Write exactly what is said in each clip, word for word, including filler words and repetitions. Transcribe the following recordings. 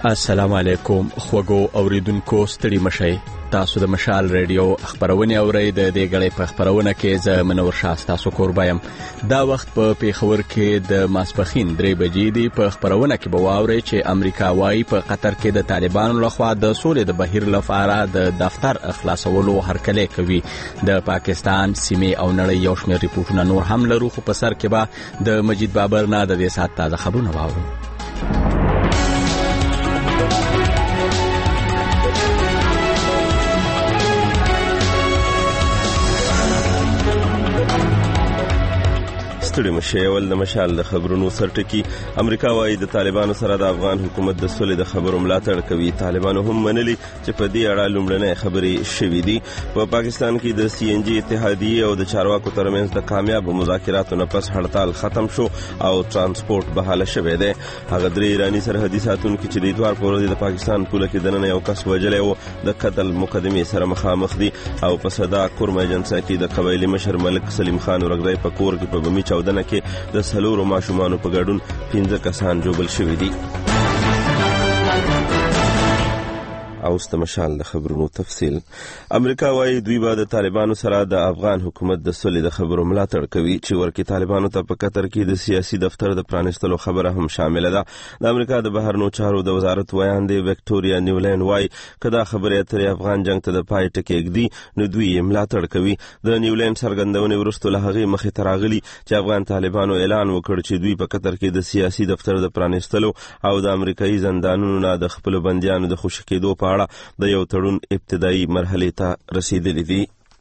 السلام علیکم خوږو اوریدونکو ستړي مشئ تاسو د مشال ریډیو خبرونه اورئ د دې غړې په خبرونه کې ز منور شاه تاسو قربایم دا وخت په پیښور کې د ماسپخین درې بجې دی په خبرونه کې به واورئ چې امریکا وايي په قطر کې د طالبانو لخوا د سولې د بهیر لپاره د دفتر اخلاصولو هرکلی کوي د پاکستان سیمې او نړۍ یو شمېر ریپورتونه نور هم لرو خو په سر کې به د مجید بابر نه د دې سات تازه خبرونه واورو. ستړي مشئ اول د مشال د خبرونو سرټکی امریکا وايي د طالبانو سره د افغان حکومت د سولې د خبرو ملاتړ کوي. طالبانو هم منلي چې په دې اړه لومړنۍ خبرې شوې دي. په پاکستان کې د سی ان جی اتحادیه او د چارواکو ترمنځ د کامیاب مذاکراتو نه پس هړتال ختم شو او ترانسپورت بحاله شوی دی. هغه درې ایرانی سرحدي ساتونکو چې د اتوار په ورځ د پاکستان پوله کې دننه یو کس وژلی و د قتل مقدمې سره مخامخ دي او په صدا کورم ایجنسي کې د قبایلی مشر ملک سلیم خان ورغړی په کور کې په بمی چاودنه کې د سلورو ماشومانو په ګډون پنځه کسان جوړل شوي دي. او استمشال د خبرونو تفصیل امریکا وايي دوی به د طالبانو سره د افغان حکومت د سولې د خبرو ملاتړ کوي چې ورکی طالبانو ته په قطر کې د سیاسي دفتر د پرانستلو خبره هم شامل ده. د امریکا د بهرنیو چارو د وزارت ویان دی وکټوریا نیولین وايي کدا خبره اترې افغان جنگ ته د پای ټکی کېږي نو دوی ملاتړ کوي. د نیولین څرګندونې وروسته له هغې مخې ته راغلي چې افغان طالبانو اعلان وکړ چې دوی په قطر کې د سیاسي دفتر د پرانستلو او د امریکایي زندانونو نه د خپل بندیانو د خوشی کېدو په د یو تړون ابتدایي مرحله ته رسیدلی دي.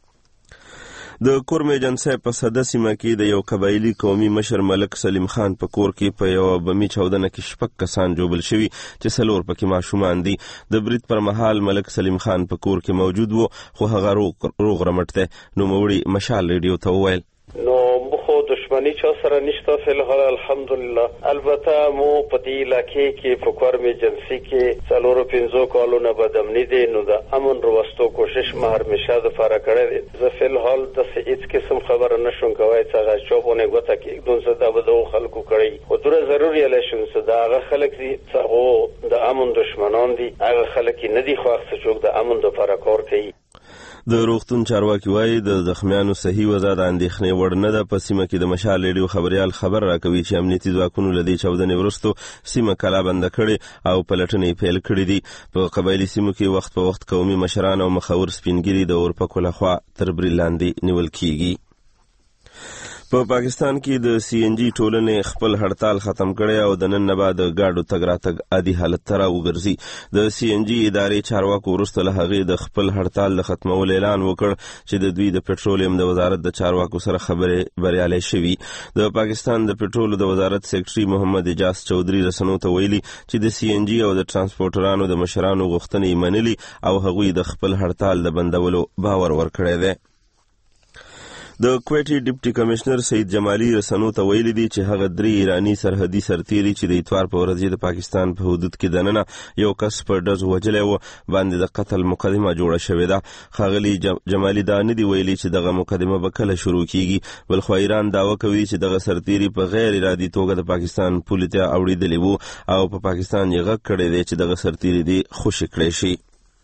د کورم ایجنسي په صده سیمه کې د یو قبایلی قومي مشر ملک سلیم خان په کور کې په یو بمی چاودنه کې شپږ کسان جوړل شوي چې څلور پکې ماشومان دي. د برید پر مهال ملک سلیم خان په کور کې موجود وو خو هغه روغ رمټ دی. نو موړي مشال ریډیو ته وویل نو مخو دشمنی چا سره نشته فلحال الحمدلله. البته مو په دې علاقې کې په کورم ایجنسي کې څلورو پنځو کالونو بعد امنی دي نو د امن وروستو کوشش مه همیشه د فاره کړی دی. زه فلحال د هیڅ قسم خبره نشم کوي چې هغه چوبونه غوته کې دون څه د بدو خلکو کړی خو ډیره ضروري الیشن څه دا هغه خلک دي چې د امن دشمنان دي هغه خلک نه دي خو څه د امن د فاره کار کوي. د روغتون چارواکي وايي د زخمیانو صحیح وضع د اندېښنې وړ نه ده. په سیمه کې د مشال ریډیو خبريال خبر راکوي چې امنیتي ځواکونو له دې چاودنې وروسته سیمه کلا بنده کړې او پلټنې پیل کړې دي. په قبایلی سیمو کې وخت په وخت قومي مشران او مخور سپینګری د اورپکو لخوا تر برید لاندې نیول کیږي. په پا پاکستان کې د سی ان جی ټولنې خپل هړتال ختم کړي او د نن نه بعد ګاډو تګ راتګ عادي حالت ته راوګرځي. د سی ان جی ادارې چارواکو وروسته له هغې د خپل هړتال د ختمولو اعلان وکړ چې د دوی د پټرولیم د وزارت د چارواکو سره خبرې بریالۍ شوي. د پاکستان د پټرولو د وزارت سیکرټري محمد اجاز چودھری رسنیو ته ویلي چې د سی ان جی او د ترانسپورټرانو د مشرانو غوښتنې منلي او هغوی د خپل هړتال د بندولو باور ورکړی دی. د کویټي ډیپټي کمشنر سید جمالي رسنیو ته ویلي دي چې هغه درې ایرانی سرحدي سرتیري چې د اتوار په ورځ د پاکستان په حدود کې دننه یو کس په ډز وژلی و باندې د قتل مقدمه جوړه شوې ده. ښاغلي جمالي دا نه دي ویلي چې دغه مقدمه به کله شروع کیږي بلخو ایران دعوه کوي چې دغه سرتیري په غیر ارادي توګه د پاکستان پولې ته اوړېدلی وو او په پاکستان یې غږ کړی دی چې دغه سرتیري دې خوشي کړی شي.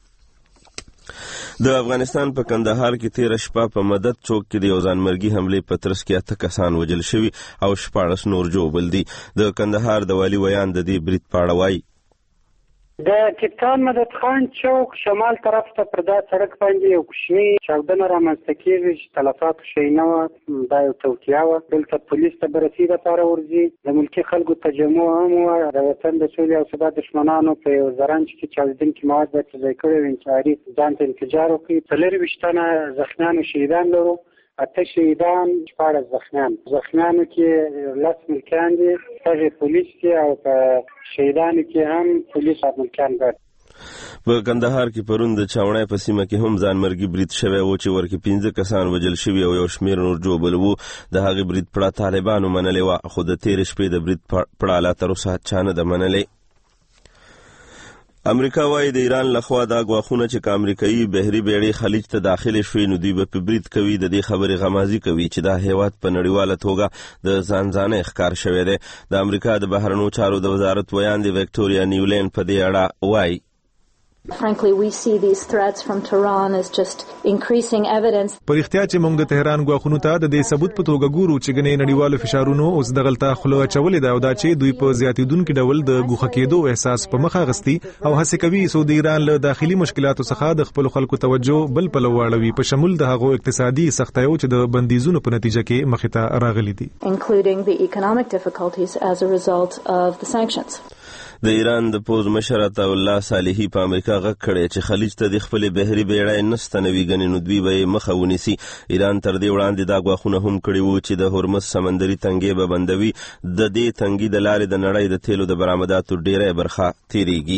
د افغانستان په کندهار کې تیر شپه په مدد چوک کې د یو ځانمرګي حملې په ترڅ کې اته کسان وژل شوي او شپاړس نور ژوبل دي. د کندهار د والي ویان د دې برید په اړه وایي د کپتان مدد خان چوک شمال طرف ته پر دا سړک باندې یو کوچنی چاودنه رامنځته کېږي چې تلفات شوي نه وه. دا یو توطیه وه. دلته پولیس ته بررسي دپاره ورځي. د ملکي خلکو تجمع هم وه. د وطن د سولې او ثبات دښمنانو په یو زرنج کې چاودېدونکي مواد باید ځای کړی وي انتحاري ځان ته انفجار وکړي. څلرویشت تنه زخمیان و شهیدان لرو. اته شهیدان شپاړس زخمیان. زخمیانو کې لس ملکیان دي هغې پولیس دي او په شهیدانو کې هم پولیس او ملکیان ګډ. په کندهار کې پرون د چاوڼۍ په سیمه کې هم ځانمرګي برید شوی و چې ورکې پنځه کسان وژل شوي او یو شمېر نور ژوبل وو. د هغې برید پړه طالبانو منلې وه خو د تېرې شپې د برید پړه لا تر اوسه چا نه ده منلې. امریکا وايي د ایران لخوا دا غواخونه چې امریکایي بحري بیړۍ خلیج ته داخل شوي نو دوی به برید کوي د دې خبرې غمازي کوي چې دا هیواد په نړیواله توګه د ځانځانۍ ښکار شوی دی. د امریکا د بهرنیو چارو د وزارت ویاندې وکټوریا نیولین په دې اړه وایي Frankly, we see these threats from Tehran as just increasing evidence. په اختیار چې موږ د تهران غواخونو ته د دې ثبوت په توګه ګورو چې ګنې نړیوالو فشارونو اوس د غلطه خلو چولې دا او دا چې دوی په زیاتیدونکو ډول د ګوښه کېدو احساس په مخه غستی او هڅه کوي چې د ایران له داخلي مشکلاتو څخه د خپل خلکو توجه بل په لواړوي په شمول د هغو اقتصادي سختیو چې د بندیزونو په نتیجه کې مخې ته راغلي دي including the economic difficulties as a result of the sanctions. د ایران د پوز مشر عطا الله صالحي په امریکا غږ کړی چې خلیج ته د خپل بحري بیړۍ نستنوي غنې نو دوی به مخه ونیسي. ایران تر دې وړاندې دا غواخونه هم کړی وو چې د هرمز سمندري تنګي به بندوي. د دې تنګي د لارې د نړۍ د تیلو د برآمداتو ډیره برخه تیریږي.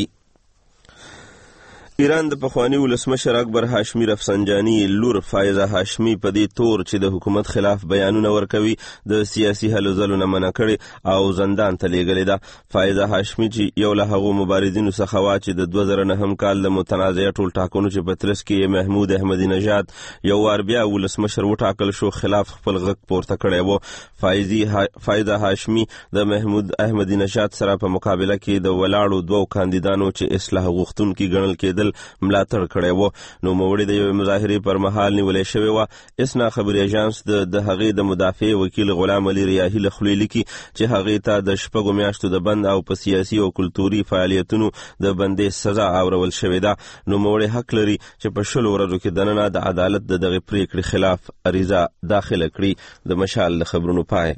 ایران د پخوانی ولسمشر اکبر هاشمی رفسنجانی لور فایزه هاشمی په دې تور چې د حکومت خلاف بیانونه ورکوي د سیاسي هلو ځلو نه منع کړي او زندان ته لیږلې ده. فایزه هاشمی چې یو له هغو مبارزینو څخه وه چې د دوه زره نهم کال د متنازعه ټولټاکنو چې په ترڅ کې محمود احمدي نژاد یو وار بیا ولسمشر وټاکل شو خلاف خپل غږ پورته کړی و. فایزه هاشمی د محمود احمدي نژاد سره په مقابله کې د ولاړو دوو کاندیدانو چې اصلاح غوښتونکي ګڼل کېدل ملاتړ کړی و. نو موړي د یو مظاهرې پر مهال نیولې شوی و. اسنا خبري اژانس د د هغې د مدافع وکیل غلام علي ریاحي له خولې لیکي چې هغې ته د شپږو میاشتو د بند او په سیاسي او کلتوري فعالیتونو د بندې سزا اورول شوې ده. نو موړي حق لري چې په شلو ورځو کې دننه د عدالت د دغه پریکړې خلاف عریضه داخله کړي. د مشال د خبرونو پای.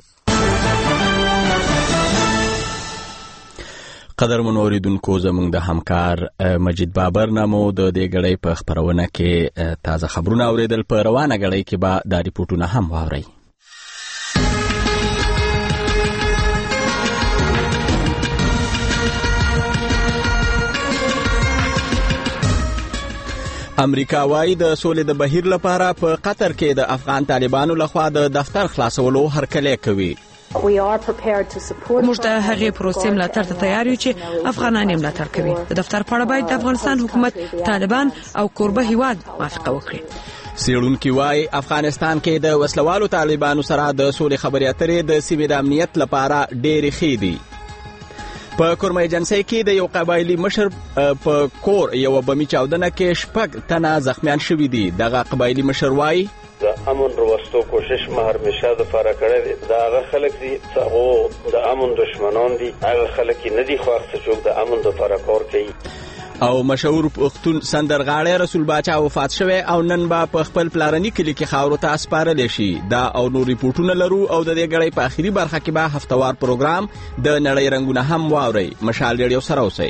قدرمن اوریدونکو زموږ د همکار مجید بابر نامو د دې غړې په خبرونه کې تازه خبرونه اوریدل. په روانه غړې کې به دا ریپورتونه هم واورئ. امریکا وايي د سولې د بهیر لپاره په قطر کې د افغان طالبانو لخوا د دفتر خلاصولو هرکلی کوي. موږ د هغې پروسې ملاتړ ته تیار یو چې افغانان یې ملاتړ کوي. د دفتر په اړه باید د افغانستان حکومت، طالبان او کوربه هیواد موافقه وکړي. څېړونکي وايي افغانستان کې د وسلوالو طالبانو سره د سولې خبرې اترې د سیمې د امنیت لپاره ډېرې ښې دي. په کورمه ایجنسۍ کې د یو قبایلي مشر په کور یو بمي چاودنه کې شپږ تنه زخمیان شوي دي. دغه قبایلي مشر وايي د امن وروستو کوشش ما همیشه د فاره کړی دی. دا هغه خلک دي چې هغه د امن دشمنان دي. هغه خلک نه دي خوښ چې د امن د فاره کار کوي. او مشهور پښتون سندرغاړی رسول باچا وفات شوی او نن به په خپل پلارني کلي کې خاورو ته سپارلی شي. دا او نور ریپورټونه لرو او د دې غړې په اخري برخه کې به هفتوار پروګرام د نړۍ رنګونه هم واورئ. مشال ریډیو سره اوسئ.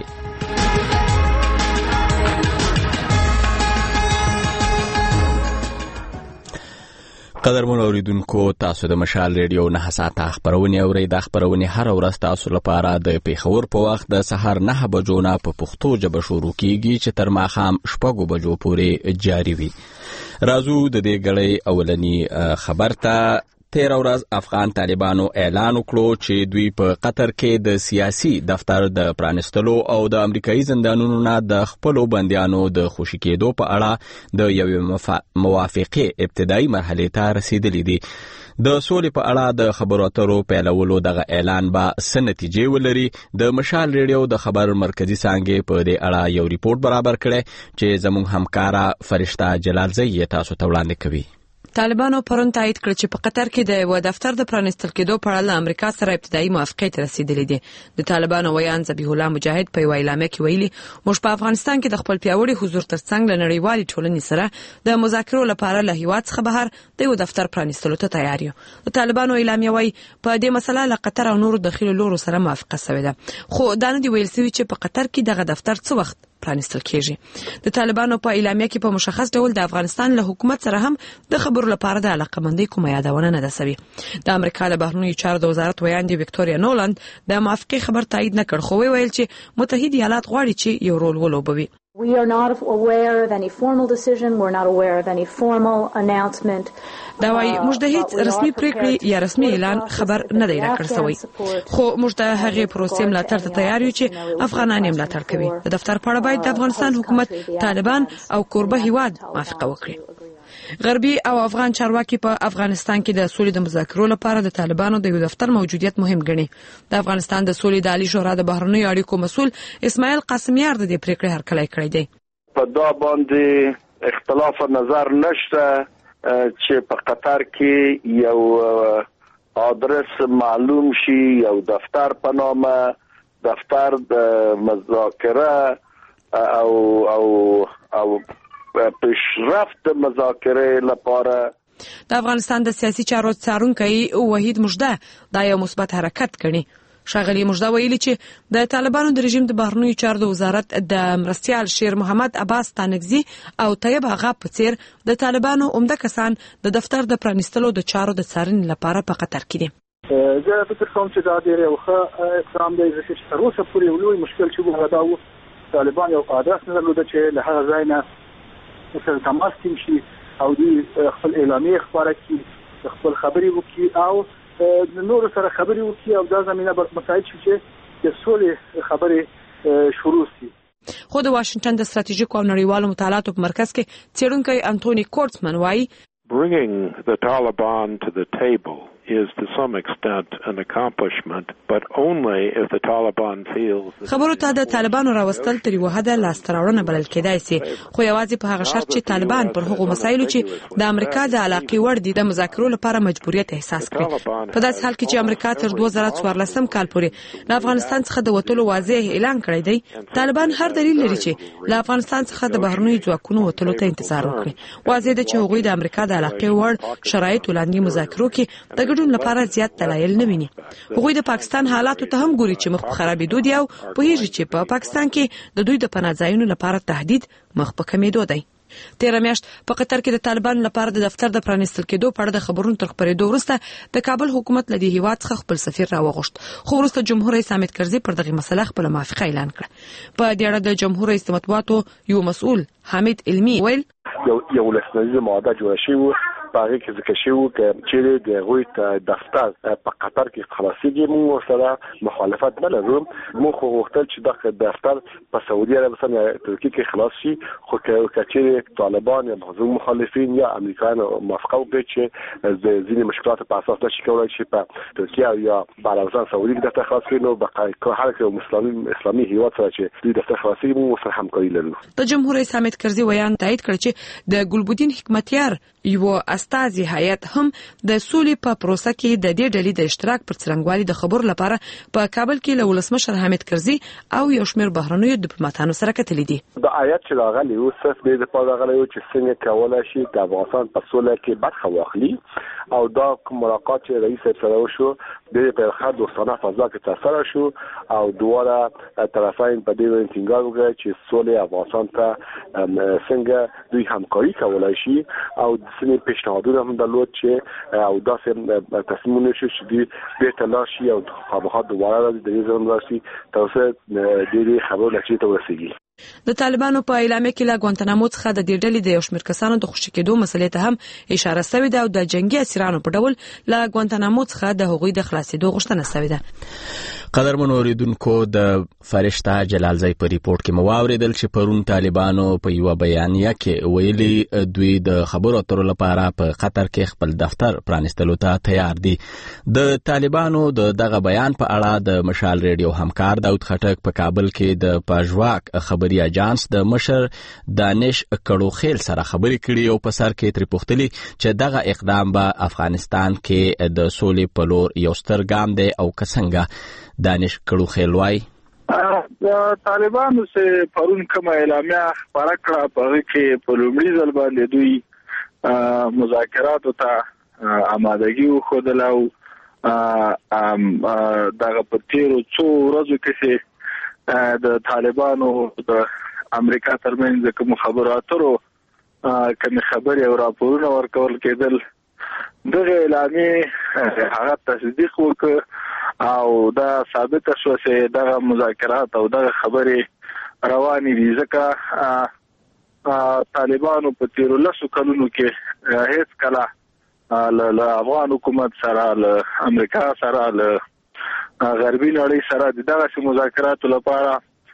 قدرمن اوریدونکو تاسو د مشال ریډیو نه ساعته خبرونه اورئ. د خبرونه هر ورځ تاسو لپاره د پیښور په وخت د سهار نه بجو نه په پښتو ژبه شروع کیږي چې تر ماښام شپږو بجو پورې جاری وي. راځو د دې غړې اولنی خبر ته. تیر ورځ افغان طالبانو اعلان وکړو چې دوی په قطر کې د سیاسي دفتر د پرانستلو او د امریکایي زندانونو نه د خپلو بندیانو د خوشي کېدو په اړه د یوې موافقې ابتدایي مرحلې ته رسیدلي دي. د سولې په اړه د خبرو اترو پیلولو دغه اعلان به څه نتیجې ولري. د مشال ریډیو د خبر مرکزي څانګې په دې اړه یو ریپورت برابر کړی چې زموږ همکاره فرشته جلالزی یې تاسو ته وړاندې کوي. طالبانو پرون تایید کړ چې په قطر کې د یو دفتر د پرانستل کېدو په اړه له امریکا سره ابتدایي موافقې ته رسیدلې دي. د طالبانو ویان ذبیح الله مجاهد په یو اعلامیه کې ویلي موږ په افغانستان کې د خپل پیاوړي حضور ترڅنګ له نړیوالې ټولنې سره د مذاکرو لپاره له هیواد څخه بهر د یو دفتر پرانستلو ته تیار یو. د طالبانو اعلامیه وايي په دې مسله له قطر او نورو داخلي لورو سره موافقه شوې ده. خو دا نه دی ویل شوی چې په قطر کې دغه دفتر څه وخت پرانستل کېږي. د طالبانو په اعلامیه کې په مشخص ډول د افغانستان له حکومت سره هم د خبرو لپاره د علاقمندۍ کومه یادونه نه ده شوې. د امریکا د بهرنیو چارو د وزارت ویاندې وکټوریا نولند د موافقې خبر تایید نه کړ، خو ویل چې متحده ایالات غواړي چې یو رول ولوبوي. We are not aware of any formal decision. We're not aware of any formal announcement. دا وايي موږ د هیڅ رسمي پریکړې یا رسمي اعلان خبر نه دی راکړ شوی، خو موږ د هغې پروسې ملاتړ ته تیار یو چې افغانان یې ملاتړ کوي. د دفتر په اړه باید د افغانستان حکومت، طالبان او کوربه هیواد موافقه وکړي. غربي او افغان چارواکي په افغانستان کې د سولې د مذاکرو لپاره د طالبانو د یو دفتر موجودیت مهم ګڼي. د افغانستان د سولې د عالی شورا د بهرنیو اړیکو مسؤل اسماعیل قاسمیار د دې پریکړې هرکلی کړی دی. په دا باندې اختلاف نظر نشته چې په قطر کې یو آدرس معلوم شي، یو دفتر په نامه دفتر د مذاکره او او او پیشرفت مذاکره لپاره. د افغانستان د سیاسي چارو څارونکی وحید مجده دا یو مثبت حرکت ګڼي. ښاغلي مجده ویلي چې د طالبانو د رژیم د بهرنیو چارو د وزارت د مرستیال شیر محمد عباس تانکزي او طیب آغا په څیر د طالبانو عمده کسان د دفتر د پرانیستلو د چارو د څارنې لپاره په قطر کې دي. زه فکر کوم چې دا ډېر یو ښه اقدام دی، ځکه چې تر اوسه پورې یو لوی مشکل چې موږ دا و طالبان یو آدرس نه درلوده چې له هغه ځای نه ورسره تماس ټینګ شي او دوی خپل اعلامیې خپاره کړي، خپل خبرې وکړي او د نورو سره خبرې وکړي او دا زمینه به مساعد شي چې د سولې خبرې شروع شي. خو د واشنگټن د ستراتیژیکو او نړیوالو مطالعاتو په مرکز کې څېړونکی انټونی کورټسمن وایي Bringing the Taliban to the table is to some extent an accomplishment, but only if the Taliban feels خبرو ته د طالبانو راوستل تر یوه حده لاسته راوړنه بلل کېدای شي، خو یوازې په هغه شرط چې طالبان پر هغو مسایلو چې د امریکا د علاقې وړ دي د مذاکرو لپاره مجبوریت احساس کړي. په داسې حال کې چې امریکا تر دوه زره څوارلسم کال پورې له افغانستان څخه د وتلو واضح اعلان کړی دی، طالبان هر دلیل لري چې له افغانستان څخه د بهرنیو ځواکونو وتلو ته انتظار وکړي. واضح ده چې هغوی د امریکا د علاقې وړ شرایطو لاندې مذاکرو کې د ګډون لپاره زیات دلایل نه ویني. هغوی د پاکستان حالاتو ته هم ګوري چې مخ په خرابېدو دي او پوهیږي چې په پاکستان کې د دوی د پناه ځایونو لپاره تهدید مخ په کمېدو دی. تیره میاشت په قطر کې د طالبانو لپاره د دفتر د پرانیستل کېدو په اړه د خبرونو تر خپرېدو وروسته د کابل حکومت له دې هیواد څخه خپل سفیر راوغوښت، خو وروسته جمهور رئیس حامد کرزي پر دغه مسله خپله موافقه اعلان کړه. په دې اړه د جمهور رئیس د مطبوعاتو یو مسؤل حمید علمي ویل یو یو لسنیزه ماده جوړه شوې باغې کې ځکه شو چې د غوي دفتر په قطر کې خلاصيږي. موږ سره مخالفت نه لرو، موږ خو غوښتل چې د دفتر په سعودي عربستان یا ترکیه کې خلاص شي، خو چې طالبان یا بعضو مخالفین یا امریکایان موافقه وکړي چې د ځینې مشکلاتو په اساس نشي کولای شي په ترکیه یا په عربستان سعودي کې دفتر خلاص کړي، نو بقای هر کوم اسلامي اسلامي هیواد سره چې دوی دفتر خلاصي موږ سره همکاري لرو. د جمهور رئیس حامد کرزي ویان تایید کړ چې د ګلبدین حکمتیار یو استازي هیئت هم د سولې په پروسه کې د دې ډلې د اشتراک پر څرنګوالي د خبرو لپاره په کابل کې له ولسمشر حامد کرزي او یو شمېر بهرنیو ډیپلوماټانو سره کتلي دي. د آیت چې راغلی و صرف د دې په راغلی و چې څنګه کولای شي د افغانستان په سولې کې برخه واخلي او دا ملاقات چې رئیس سره وشو د په خد دوستانه فضا کې تاثیر شو او دواړه طرفین په دې باندې ټینګار وکړي چې سولې افغانستان ته څنګه دوی همکاري کولای شي او د سیمې پیشنهادونه هم درلود چې او داسې تصمیمونه شو چې دوی بیرته لاړ شي او خامخا دوباره د دې ځای راشي تر څو د دې خبرو نتیجې ته ورسیږي. د طالبانو په اعلامیه کې له ګوانتانامو څخه د دې ډلې د یو شمېر کسانو د خوشي کېدو مسلې ته هم اشاره شوې ده او د جنگي اسیرانو په ډول له ګوانتانامو څخه د هغوی د خلاصېدو غوښتنه شوې ده. قدرمن اوریدونکو، د فرشته جلالزی په ریپورت کې مو واوریدل چې پرون طالبانو په یو بیانیه کې ویلي دوی د خبرو اترو لپاره په قطر کې خپل دفتر پرانیستلو ته تیار دي. د طالبانو د دغه بیان په اړه د مشال ریډیو همکار داود خټک په کابل کې د پاژواک خبري اجانس د مشر دانش کړوخیل سره خبرې کړي او په سر کې تر پوښتلي چې دغه اقدام به افغانستان کې د سولې په لور یو ستر ګام دی او څنګه. دانش کړوخیل وایي طالبانو سه پرون کومه اعلامیه خبره کړه په کې په لومړي ځل باندې دوی مذاکرات ته آمادګي وښودله او دغه په تیرو څو ورځو کې د طالبانو د امریکا ترمنځ کوم خبرو اترو کوم خبرې او راپورونه ورکول کېدل، دغه اعلامیه هغه تصدیق وکړ او دا ثابت شو چې دغه مذاکرات او دغه خبرې رواني دي ځکه طالبانو په تیرو لسو کلونو کې هیڅ کله له افغان حکومت سره له امریکا سره له غربي نړۍ سره د دغه مذاکراتو لپاره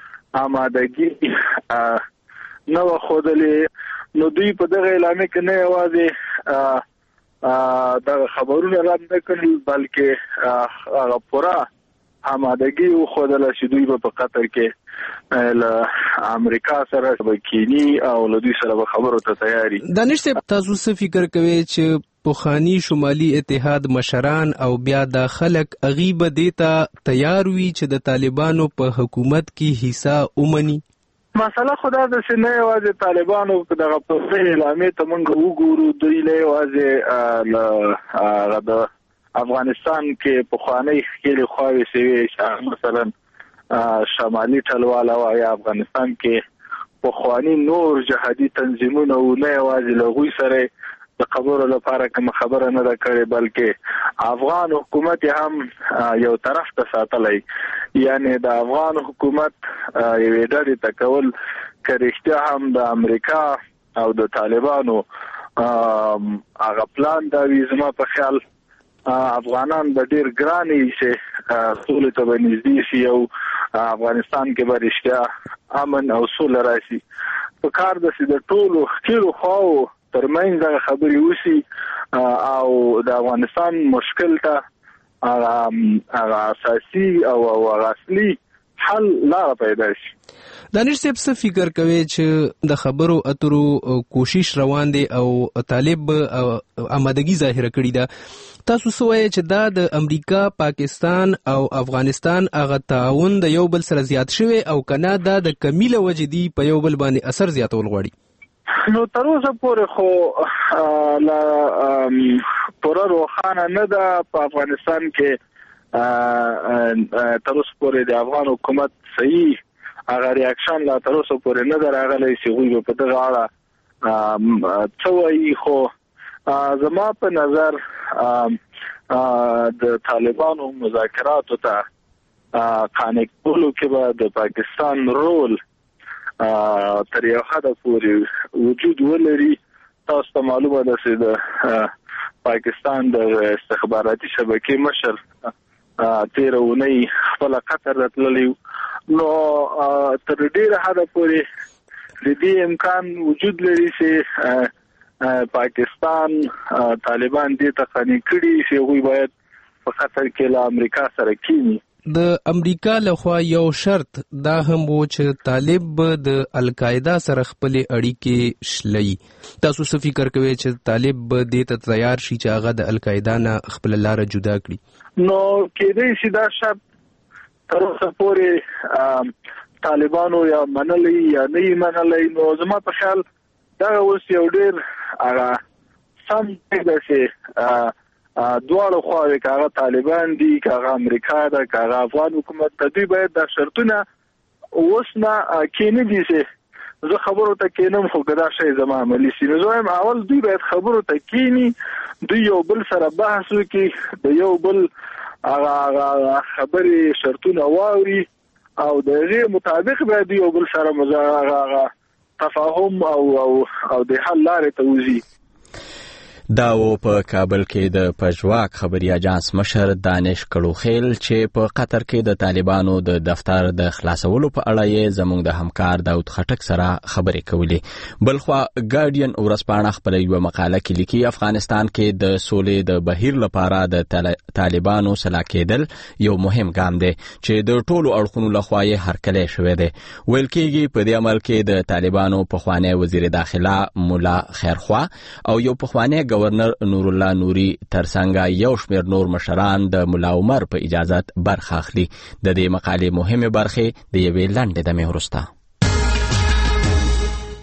آمادګي نو خودلې نو دوی په دغه اعلان کې نه یوازې دا خبرونه را نه کړل بلکې هغه پورا آمادګي او خودله چې دوی په قطر کې له امریکا سره وکینی او له دوی سره خبرو ته تیاری. دانش صاحب تاسو څه فکر کوئ چې پوخانی شمالي اتحاد مشران او بیا د خلک غیبه دیتا تیار وي چې د طالبانو په حکومت کې حصہ اومني؟ مسله خدا د سینه یوازې طالبانو دغه په اعلانې ته مونږ وګورو دوی له یوازې د افغانستان کې په خوانی خېل خواوي سوي مثلا شمالي ټلواله او یا افغانستان کې په خوانی نور جهادي تنظیمونه او نه یوازې لغوي سره د خبرو لپاره کوم خبره نه ده کړې بلکې افغان حکومت هم یو طرف ته ساتلای یعنی د افغان حکومت یو ډېر تکول کړهشته هم د امریکا او د طالبانو هغه پلان دا ویزما په خیال افغانان د ډېر ګراني چې ټول ته بنزدي شي او افغانستان کې برشته امن او سوله راشي په کار د سید ټولو خیرو خو ترمنځ د خبري وسی او د افغانستان مشکل ته هغه اساسي او اصلي حل لا پیدا شي. دانش صاحب څه فکر کوي چې د خبرو اترو کوشش روان دي او طالب آمادګي ظاهره کړې ده تاسو سوای چې دا د امریکا پاکستان او افغانستان هغه تعاون د یو بل سره زیات شوی او کنه دا د کمیله وجدي په یو بل باندې اثر زیاتول غواړي؟ نو تر اوسه پورې خو لا پوره روښانه نه ده په افغانستان کې تر اوسه پورې د افغان حکومت صحیح هغه ریاکشن لا تر اوسه پورې نه ده راغلی چې هغوی په دغه اړه څه وایي خو زما په نظر د طالبانو مذاکراتو ته قانع کولو کې به د پاکستان رول تر یو حد پورې وجود ولري. تاسو ته معلومه ده چې د پاکستان د استخباراتي شبکې مشر تیر اونۍ خپل قطر راتللی نو تر ډیره حد پورې د دې امکان وجود لري چې پاکستان طالبان دې ته قانع کړي چې هغوی باید په قطر کې له امریکا سره کینی. د امریکا لخوا یو شرط دا هم وو چې طالب د القاعده سره خپل اړیکې شلي. تاسو څه فکر کوئ چې طالب دې ته تیار شي چې هغه د القاعده نه خپل لار جدا کړي؟ نو کېدای شي دا شرط تر اوسه پورې طالبانو یا منلي یا نه منلي. نو زما په خیال دا اوس یو ډېر هغه سم دی چې دواړو خواوې کاغه طالبان دي کاغه امریکا ده کاغه افغان حکومت ته دوی باید دا شرطونه اوس نه کینې دي چې زه خبرو ته کینم خو که دا شی زما عملي شي نو زه وایم اول دوی باید خبرو ته کینی دوی یو بل سره بحث وکړي د یو بل هغه خبرې شرطونه واوري او د هغې مطابق باید یو بل سره هغه تفاهم او او د حل لارې ته وځي. دا و په کابل کې د پژواک خبري اجانس مشر دانش کړوخیل چې په قطر کې د طالبانو د دفتر د خلاصولو په اړه یې زموږ د همکار داود خټک سره خبرې کولې. بلخوا ګارډین ورځپاڼه خپله یوه مقاله کې لیکي افغانستان کې د سولې د بهیر لپاره د طالبانو سلا کېدل یو مهم ګام دی چې د ټولو اړخونو لخوا یې هرکلی شوی دی. ویل کېږي په دې عمل کې د طالبانو پخوانی وزیر داخله مولا خیرخوا او یو پخوانی گورنر نور الله نوري ترڅنګ یو شمېر نور مشران د ملا عمر په اجازت برخه اخلي. د دې مقالې مهمه برخه د یوې لنډې دمې وروسته.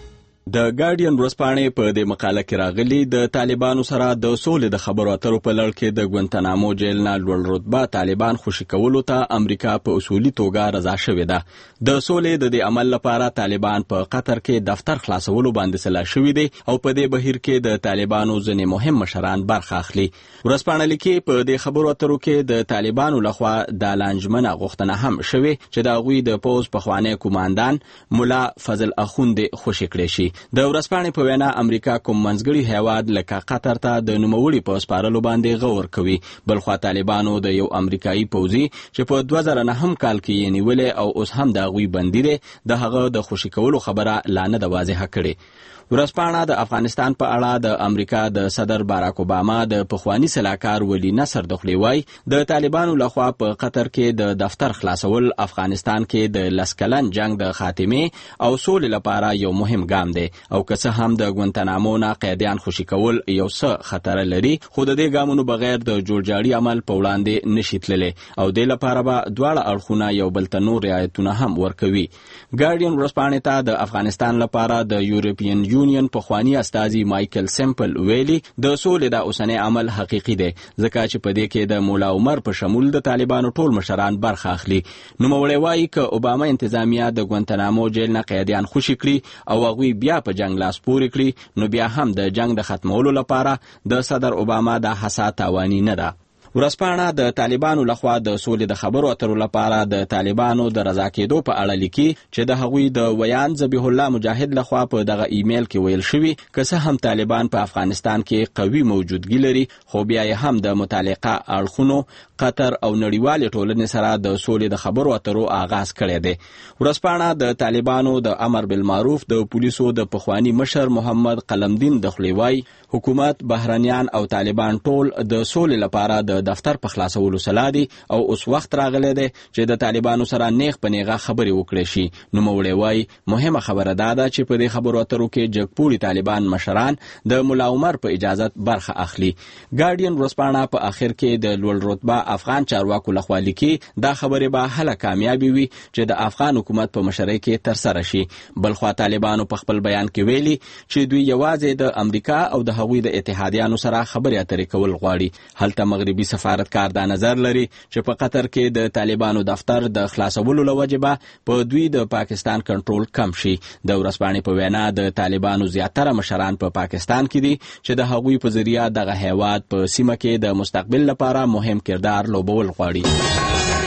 د ګارډین ورځپاڼې په دې مقاله کې راغلي د طالبانو سره د سولې د خبرو اترو په لړ کې د ګوانتانامو جیل نه لوړ رتبه طالبان خوشي کولو ته امریکا په اصولي توګه رضا شوې ده. د سولې د دې عمل لپاره طالبان په قطر کې دفتر خلاصولو باندې سلا شوي دي او په دې بهیر کې د طالبانو ځینې مهم مشران برخه اخلي. ورځپاڼه لیکي په دې خبرو اترو کې د طالبانو لخوا د لانجمنه غوښتنه هم شوې چې د هغوی د پوز پخوانی کمانډان مولا فضل اخوند خوشي کړي شي. د ورځپاڼې په وینا امریکا کوم منځګړي هیواد لکه قطر ته د نوموړي په سپارلو باندې غور کوي. بلخوا طالبانو د یو امریکایي پوځي چې په دوه زره نهم کال کې یې نیولې او اوس هم د هغوی بندي دی د هغه د خوشي کولو خبره لا نه ده واضحه کړې. ورځپاڼه د افغانستان په اړه د امریکا د صدر باراک اوباما د پخوانی سلاکار ولی نصر دخلی وای د طالبانو لخوا په قطر کې د دفتر خلاصول افغانستان کې د لسکلن جنگ د خاتمه او سولې لپاره یو مهم ګام دی او که څه هم د ګوانتانامو نه قیدیان خوشي کول یو څه خطر لري خو د دې ګامونو بغیر د جوړجاړي عمل په وړاندې نشي تللی او د لپاره به دواړه اړخونه یو بل ته نور رعایتونه هم ورکوي. ګارډین ورځپاڼې ته د افغانستان لپاره د یورپین یونین پخوانی استازي مایکل سیمپل ویلي د سولې د اوسنۍ عمل حقيقي دی ځکه چې په دې کې د مولا عمر په شمول د طالبانو ټول مشران برخه اخلي. نو موړی وایي ک اوباما انتظامیه د ګوانتانامو جیل نه قیدیان خوشي کړي او هغوی بیا په جنگ لاس پورې کړي نو بیا هم د جنگ د ختمولو لپاره د صدر اوباما د حسا تاوانی نه ده. ورځپاڼه د طالبانو لخوا د سولې د خبرو اترو لپاره د طالبانو د رضا کېدو په اړه لیکي چې د هغوی د ویان ذبیح الله مجاهد لخوا په دغه ایمیل کې ویل شوی که څه هم طالبان په افغانستان کې قوي موجودګي لري خو بیا یې هم د متعلقه اړخونو قطر او نړیوالې ټولنې سره د سولې د خبرو اترو آغاز کړی دی. ورځپاڼه د طالبانو د امر بالمعروف د پولیسو د پخوانی مشر محمد قلمدین دخلی وای حکومت بهرنیان او طالبان ټول د سولې لپاره د دفتر په خلاصولو سلا دي او اوس وخت راغلی دی چې د طالبانو سره نیغ په نیغه خبرې وکړي شي. نو موړی وای مهمه خبره دا ده چې په دې خبرو اترو کې جګپوړي طالبان مشران د مولا عمر په اجازت برخه اخلي. ګارډین ورځپاڼه په اخر کې د لوړ رتبه افغان چارواکو لخوا لیکي دا خبرې به هله کامیابي وي چې د افغان حکومت په مشرۍ کې ترسره شي. بلخوا طالبانو په خپل بیان کې ویلي چې دوی یوازې د امریکا او د هغوی د اتحادیانو سره خبرې اترې کول غواړي. هلته مغربي سفارتکار دا نظر لري چې په قطر کې د طالبانو دفتر د خلاصولو لوجبه په دوی د پاکستان کنټرول کم شي. د ورځپاڼې په وینا د طالبانو زیاتره مشران په پا پاکستان کې دي چې د هغوی په ذریعہ دغه هیواد په سیمه کې د مستقبل لپاره مهم کردار لوبول غواړي.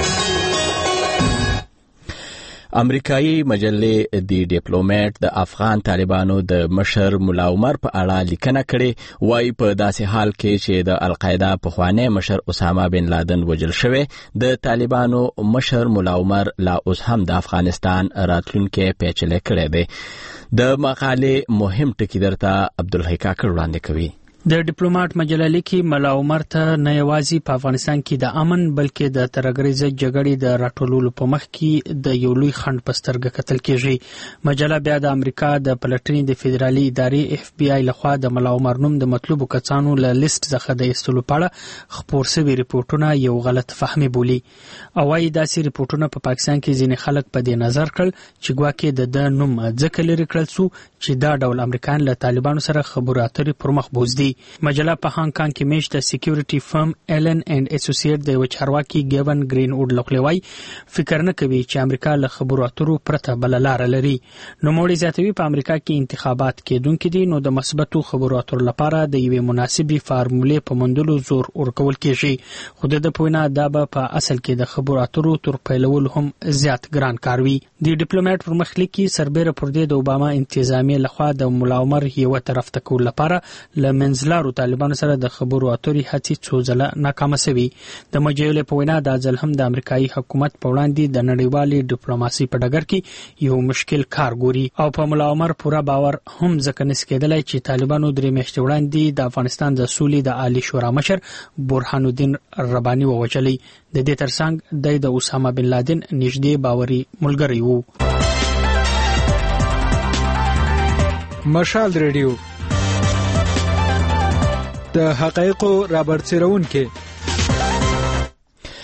امریکایي مجلې دی ډیپلوماټ د افغان طالبانو د مشر مولا عمر په اړه لیکنه کړې وایي په داسې حال کې چې د القاعده پخوانی مشر اسامه بن لادن وژل شوی د طالبانو مشر مولا عمر لا اوس هم د افغانستان راتلونکي پیچلې کړې ده. د مقالې مهم ټکی درته عبدالحی کاکړ وړاندې کوي. د ډیپلوماټ مجله لیکي مولا عمر ته نه یوازې په افغانستان کې د امن بلکې د ترګریزه جګړې د راټولولو په مخ کې د یو لوی خنډ په سترګه کتل کېږي. مجله بیا د امریکا د پلټنې د فدرالي ادارې اف بی آی لخوا د مولا عمر نوم د مطلوبو کسانو له لیست څخه د ایستلو په اړه خپور شوي ریپورتونه یو غلط فهمي بولي او وايي داسې ریپورتونه په پاکستان کې ځینې خلک په دې نظر کړل چې ګواکې د د نوم ځکه لري کړل سو چې دا ډول امریکایان له طالبانو سره خبرو اترې پر مخ بوزدي. مجله په هانګ کانګ کې میش د سکیورټي فرم ایلن اینڈ اسوسییټ د یو چارواکي ګیون گرین وډ لخوا فکر نه کوي چې امریکا له خبرو اترو پرته بل لار لري. نو موړي زیاتوي په امریکا کې انتخابات کېدونکې دي نو د مثبتو خبرو اترو لپاره د یوې مناسبې فارمولې په موندلو زور ورکول کېږي خو د پوینا دا په اصل کې د خبرو اترو تر پیلول هم زیات ګران کار وي. د ډیپلوماټ پر مخ لیکي سربېره پر دې د اوباما انتظامیه لخوا د مولا عمر یو طرف ته کول لپاره لمنځلارو طالبانو سره د خبرو اترې هڅې څو ځله ناکامه شوي. د مجلې په وینا دا ځل هم د امریکایي حکومت په وړاندې د نړیوالې ډیپلوماسي په ډګر کې یو مشکل کار ګوري او په مولا عمر پوره باور هم ځکه نشي کېدلی چې طالبانو درې میاشتې وړاندې د افغانستان د سولې د عالی شورا مشر برهان الدین رباني ووژلی. د دې ترڅنګ د اسامه بن لادن نږدې باوري ملګری وو. مشال ریډیو د حقایقو رابرسېرونکي.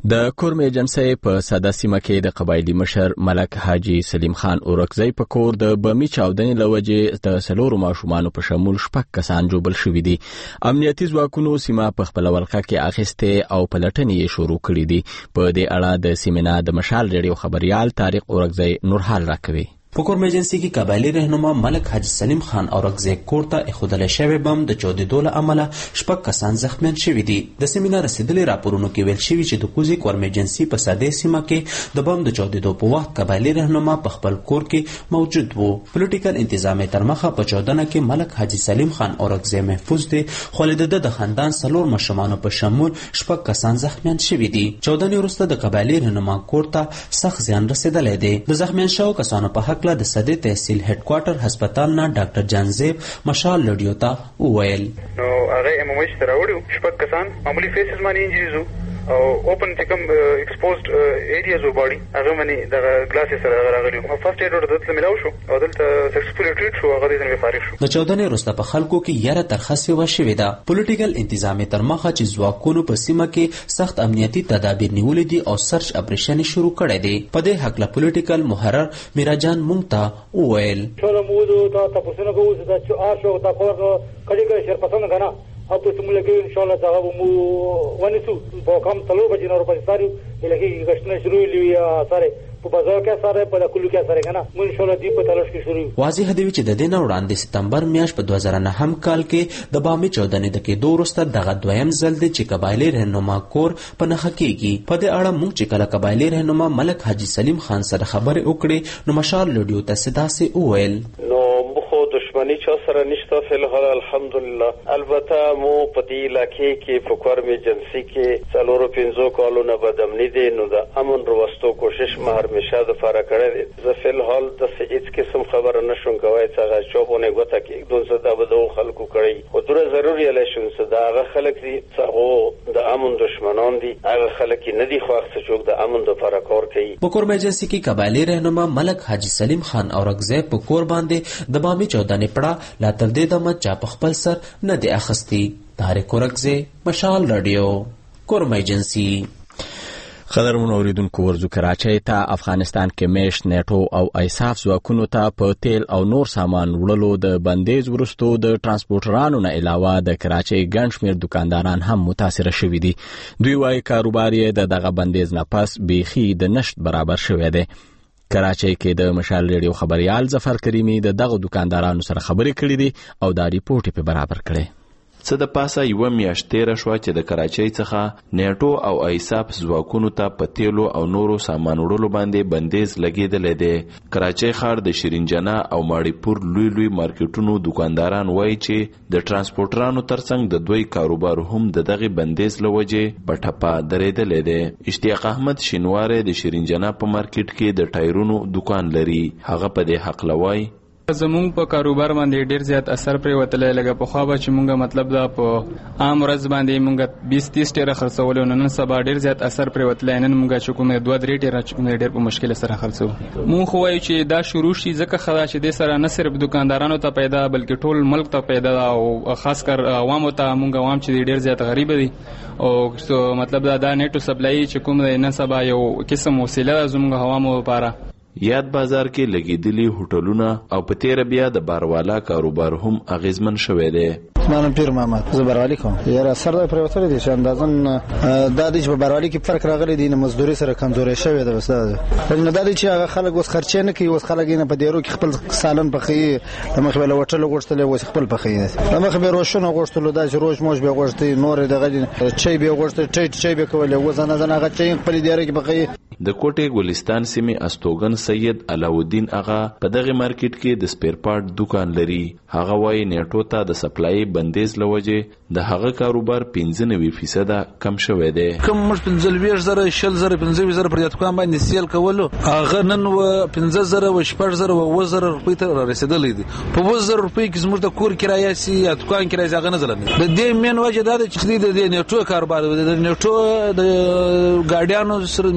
د کورم ایجنسی په ساده سیمه کې د قبایلی مشر ملک حاجی سلیم خان اورکزی په کور د بمی چاودنې لوجې د سلورو ماشومانو په شمول شپږ کسان جوبل شوي دي. امنیتي ځواکونو سیمه په خپل ولقه کې اخیسته او پلټنې یې شروع کړې دي. په دې اړه د سیمه د مشال ریډیو خبريال طارق اورکزی نور حال راکوي. په کورم ایجنسی کې قبایلی رهنما ملک حاجی سلیم خان اورکزی کور ته اخودل شوی بم د چودېدو له امله شپږ کسان زخمیان شوي دي. د سیمینار رسیدلي راپورونو کې ویل شوي چې د کوزي کورم ایجنسی په ساده سیمه کې د بم د چودېدو په وخت قبایلی رهنما په خپل کور کې موجود وو. پولیټیکل انتظامی تر مخه په چودنه کې ملک حاجی سلیم خان اورکزی محفوظ دي، خو د د خاندان سلور ماشومانو په شمول شپږ کسان زخمیان شوي دي. چودنې وروسته د قبایلی رهنما کور ته سخت زیان رسیدلی دی. د زخمیان شوو کسانو په حق د صدې تحصیل هډ کوارټر هسپتال نه ډاکټر جانزیب مشال لډیو ته وویل نو هغه ایم ام ایچ ته راوړو. شپږ کسان معمولی فیسز باندې انجریز وو او اوپن چې کوم ایکسپوزډ ایریاز و باډي هغه باندې د ګلاسز سره راغلي. فرست ایډ ورته دلته ملاو شو او دلته سکسسفولي ټریټ شو. هغه دې نه فارغ شو. د چودنې وروسته په خلکو کې یاره ترخص وشوې ده. پولیټیکل انتظامی تر مخه چې ځواکونو په سیمه کې سخت امنیتي تدابیر نیولې دي او سرچ اپریشن شروع کړی دی. په دې حق له پولیټیکل محرر میراجان مونږ ته وویل ټول موږ ته تاسو نه کوو چې آشو تا کور کړي کړي شرپسند غنا او تاسو موږ له ان شاء الله هغه مو ونیسو په کوم تلو بجې نور په ساري لکه غشتنه شروع لوي ساره په بازار کې ساره په کلو کې ساره غنا مو ان شاء الله دی په تلاش کې شروع. واضح دی چې د دین وړاندې ستمبر میاشت په دوه زره نه هم کال کې د بامي چودنې د کې دوه وروسته دغه دویم ځل دی چې قبایلی رهنما کور په نخښه کېږي. په دې اړه موږ چې کله قبایلی رهنما ملک حاجی سلیم خان سره خبرې وکړې نو مشال لډیو ته صداسې وویل نو مخو دشمنی چا سره نشته فی الحال الحمدلله. البته مو په دې علاقې کې په کورم ایجنسی کې څلورو پنځو کالونو بدامني دي نو د امن وروستو کوشش مه همیشه د فاره کړی دی. زه فی الحال د هیڅ قسم خبره نشم کوای چې هغه چوبونه غوته کې دون څه د بدو خلکو کړی خو دوره ضروري الیشن څه دا هغه خلک دي چې د امن دشمنان دي. هغه خلک نه دي خو هغه څوک د امن د فاره کار کوي. په کورم ایجنسی کې قبایلی رهنما ملک حاجی سلیم خان اورکزی په کور باندې د بامي چودنې پړه لا تر دې دمه چا په خپل سر نه دی اخستی. طارق اورکزی مشال رادیو کورم ایجنسی. قدرمن اوریدونکو ورزو کراچۍ ته افغانستان کې میش نیټو او ایساف ځواکونو ته په تیل او نور سامان وړلو د بندیز وروستو د ترانسپورټرانو نه علاوه د کراچۍ ګڼ شمېر دکانداران هم متاثره شوي دي. دوی وایي کاروبار یې د دغه بندیز نه پس بیخي د نشت برابر شوی دی. کراچۍ کې د مشال ریډیو خبريال ظفر کریمی د دغه دکاندارانو سره خبرې کړې دي او دا ریپورت په برابر کړي. څه د پاسه یو میاشت تیره شوه چې د کراچۍ څخه نیټو او ایساف ځواکونو ته په تیلو او نورو سامان وړلو باندې بندیز لګېدلی دی. کراچۍ ښار د شیرینجنا او ماړیپور لوی لوی مارکیټونو دکانداران وایي چې د ترانسپورټرانو ترڅنګ د دوی کاروبار هم د دغه بندیز له وجې په ټپه درېدلی دی. اشتیاق احمد شینواری د شیرینجنا په مارکیټ کې د ټایرونو دکان لري. هغه په دې حق لوي زمونږ په کاروبار باندې ډیر زیات اثر پرې وتلی. لکه پخوا به چې مونږ مطلب دا په عام ورځ باندې مونږ بیس تیس ټیره خرڅولو نو نن سبا ډیر زیات اثر پرې وتلی. نن مونږ چې کومې دوه درې ټیره ډیر په مشکل سره خرڅو. مونږ خو وایو چې دا شروع شي ځکه ښه ده چې دې سره نه صرف دکاندارانو ته پیدا بلکې ټول ملک ته پیدا او خاص کر عوامو ته. مونږ عوام چې ډیر زیات غریب دي او مطلب دا دا نیټو سپلای چې کوم دی نن سبا یو قسم وسیله ده زموږ عوامو لپاره. یاد بازار کې لګېدلي هوټلونه او په تیره بیا د باروالا کاروبار هم اغیزمن شوی دی. منم پیر محمد زه باروالی کوم. یاره سر د پریوتل دي چې اندازن د دې په باروالی کې فرق راغلی دی. نه مزدوري سره کمزوري شوی دی. بس دا نه د دې چې هغه خلک اوس خرچې نه کوي. اوس خلک نه په دیرو کې خپل سالن پخې د مخ به لوټل غوښتل اوس خپل پخې د مخ به روشنه غوښتل دا چې روز موج به غوښتي نور دغه چای به غوښتي ټیټ چای به کول اوس نه زنه هغه چای خپل دیره کې پخې. د کوټې ګلستان سیمې استوګن سید علاودین اغا په دغه مارکیټ کې د سپیر پارت دکان لري. هغه وايي نیټو ته د سپلای بندیز لوجه د هغه کاروبار پنځه نوي فیصد کم شوی دی. کوم مش پنځه ویش زره شل زره پنځه زره پر دکان باندې سیل کولو هغه نن و پنځه زره و شپږ زره و زره روپۍ ته رسیدلې دي. په و زره روپۍ کې زموږ د کور کرایه سي یا دکان کرایه ځای نه زلنه. د دې مین وجه دا چې د نیټو کاروبار د نیټو د ګاډیانو سره مثال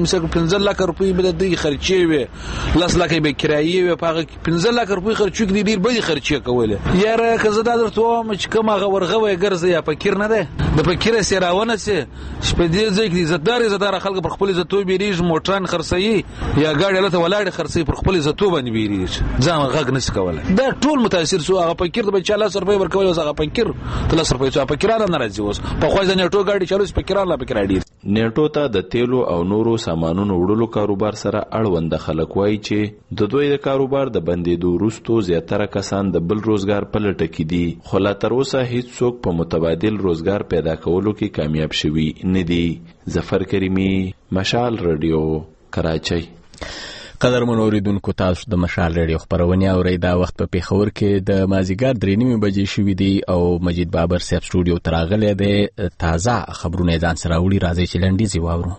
پنځه لک روپۍ به د خرچې وي لس لک به کرایې وي په هغه پنځه لک روپۍ خرچو کې ډیر به خرچې کولې یاره که زه دا درته وایم چې کوم هغه ورغوی ګرځي یا فقیر نه ده د فقیر سراونه سي شپه دې ځکه عزتدار عزتدار خلک پر خپل عزتو بیریږي موټران خرڅي یا ګاډي لته ولاړ خرڅي پر خپل عزتو باندې بیریږي ځان غږ نشي کولای دا ټول متاثر سو هغه فقیر د بچا لاس روپۍ ورکول او هغه فقیر تل روپۍ څو فقیرانه ناراضي اوس په خو ځنه ټو ګاډي چالو فقیرانه لا فقیر اړي نیټو ته د تیلو او نورو سامانونو وړلو کاروبار سره اړوند خلک وایي چې د دوی د کاروبار د بندیدو وروسته زیاتره کسان د بل روزګار په لټه کې دي خو لا تر اوسه هیڅ څوک په متبادل روزګار پیدا کولو کې کامیاب شوي نه دي. ظفر کریمی، مشال رادیو، کراچۍ. قدر منوریدونکو تاسو د مشال ریډیو خبرونه اورئ. دا وخت په پیښور کې د مازیګر درې نیمې بجې شوې دي او مجید بابر صاحب سټوډیو ته راغلی دی. تازه خبرونه ځان سره وړي، راځي چې لنډیزې واورو.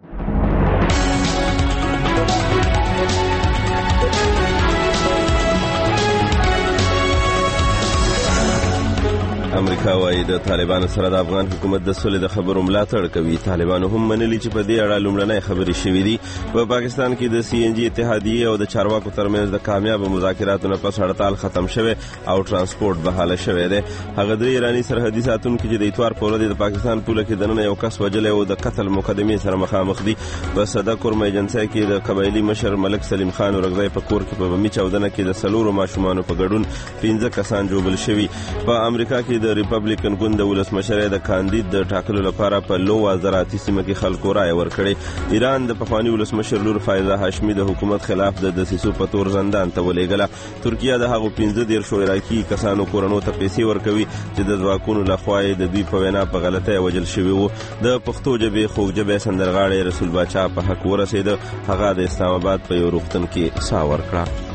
امریکا وايي د طالبانو سره د افغان حکومت د سولې د خبرو ملاتړ کوي. طالبانو هم منلي چې په دې اړه لومړنۍ خبرې شوې دي. په پاکستان کې د سی ان جی اتحادیې او د چارواکو ترمنځ د کامیاب مذاکراتو نه پس هړتال ختم شوی او ترانسپورت بحاله شوی دی. هغه درې ایراني سرحدي ساتونکو چې د اتوار په ورځ د پاکستان پوله کې دننه یو کس وژلی او د قتل مقدمې سره مخامخ دي. په صدک کورم ایجنسۍ کې د قبایلي مشر ملک سلیم خان ورغځي په کور کې په بمي چاودنه کې د سلورو ماشومانو په ګډون پنځه کسان جوړل شوي. په امریکا کې د ریپبلیکن ګوند د ولسمشر د کاندید د ټاکلو لپاره په لووا زراعتي سیمه کې خلکو رائے ورکړې. ایران د پخوانی ولسمشر لور فایزه هاشمي د حکومت خلاف د دسیسو په تور زندان ته ولېږله. ترکیه د هغو پنځه دیرشو عراقي کسانو کورنو ته پیسې ورکوي چې د ځواکونو لخوا د دوی په وینا په غلطۍ وژل شوي وو. د پښتو ژبې خوږ ژبې سندرغاړی رسول باچا په حق ورسېده. هغه د اسلام آباد په یو روغتون کې ساه ورکړه.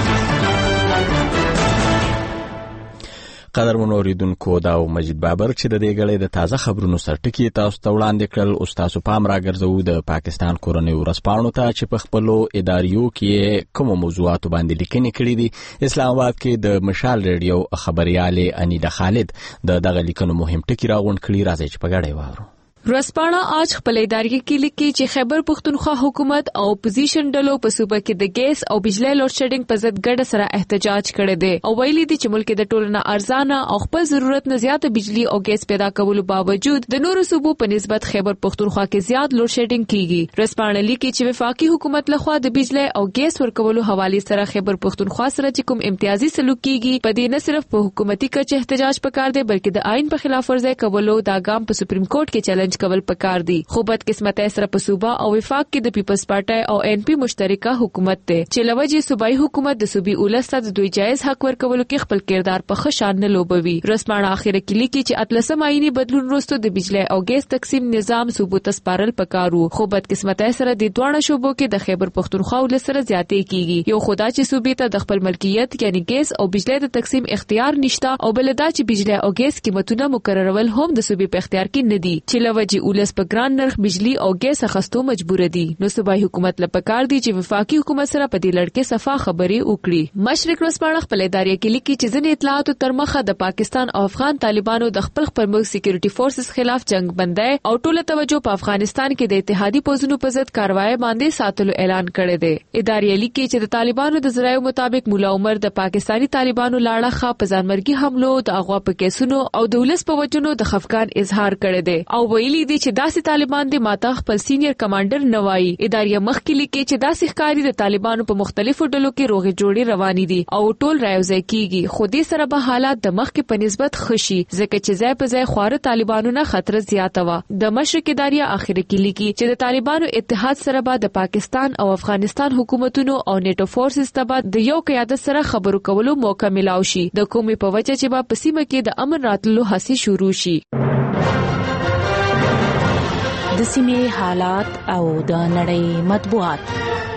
قدر منوریدونکو دا او مجید بابر چې د دې غړې د تازه خبرونو سرټکی تاسو ته وړاندې کړل. او تاسو پام راګرځو د پاکستان کورنۍ ورځپاڼو ته چې په خپلو اداریو کې کوم موضوعات باندې لیکنې کړې دي. اسلام آباد کې د مشال ریډیو خبريال انیدا خالد د دغه لیکنو مهم ټکی راغونډ کړي. راځي چې په ګډه واورو. ورځپاڼه آج خپل ادارې کې لیکي چې خیبر پختونخوا حکومت او اپوزیشن ډلو په صوبه کې د ګیس او بجلی لوډ شیډینګ په ضد ګډه سره احتجاج کړی دی او ویلي دي چې ملک د ټولو نه ارزانه او خپل ضرورت نه زیاته بجلی او ګیس پیدا کولو باوجود د نورو صوبو په نسبت خیبر پختونخوا کې زیات لوډ شیډینګ کیږي. ورځپاڼه لیکي چې وفاقي حکومت لخوا د بجلی او ګیس ورکولو حواله سره خیبر پختونخوا سره چې کوم امتیازي سلوک کیږي په دې نه صرف په حکومتي کچه احتجاج پکار دی بلکې د آئین په خلاف ورزي کولو دا ګام په سپریم کورټ کې چیلنج کول پکار دی. خو بد قسمت سره په صوبه او وفاق کې د پیپلز پارټي او ان پی مشترکه حکومت ته چې لوجه صوبایي حکومت د صوبې اولسته د دوی جایز حق ورکولو کې خپل کردار په ښه شان نه لوبوي. رسمانه اخیره کې لیکي چې اتلسم آئینی بدلون وروسته د بجلی او ګیس تقسیم نظام صوبو ته سپارل پکارو. خو بد قسمت سره د دوه شوبو کې د خیبر پختونخوا ول سره زیاتې کیږي. یو خدا چې صوبې ته د خپل ملکیت یعنی ګیس او بجلی د تقسیم اختیار نشته او بل دا چې بجلی او ګیس قیمتونه مقررول هم د صوبې په اختیار کې نه دي چې لوجه اولس په ګران نرخ بجلی او ګیس اخستو مجبور دي. نو صوبایي حکومت لپاره دي چې وفاقي حکومت سره په دې لړ کې صفا خبرې وکړي. مشرق ورځپاڼه خپل ادارې کې لیکي چې ځینې اطلاعاتو تر مخه د پاکستان او افغان طالبانو د خپل خپلمنځ سکیورټي فورسز خلاف جنگ بندای او ټوله توجه په افغانستان کې د اتحادي پوځونو په ضد کاروایی باندې ساتلو اعلان کړی دی. ادارې لیکي چې د طالبانو د ذرایعو مطابق مولا عمر د پاکستانی طالبانو لاړه خا په ځانمرګي حملو د اغوا په کیسونو او د ولس په وجونو د خفقان اظهار کړی دی او ویلي دي چې داسې طالبان د ماته خپل سینیئر کمانډر نوای. ادارې مخکې لیکي چې داسې ښکاری د طالبانو په مختلفو ډلو کې روغې جوړې روانې دي او ټول رايوځای کیږي. خو دې سره به حالات د مخکې په نسبت خشي ځکه چې ځای په ځای خواره طالبانو نه خطر زیاته و. د مشرق ادارې اخر کې لیکي چې د طالبانو اتحاد سره به د پاکستان او افغانستان حکومتونو او نیټو فورسز ته به د یو قیادت سره خبرو کولو موقع ملاوي شي د کومې په وجه چې به په سیمه کې د امن راتلو هڅې شروع شي. د سیمې حالات او د نړۍ مطبوعات.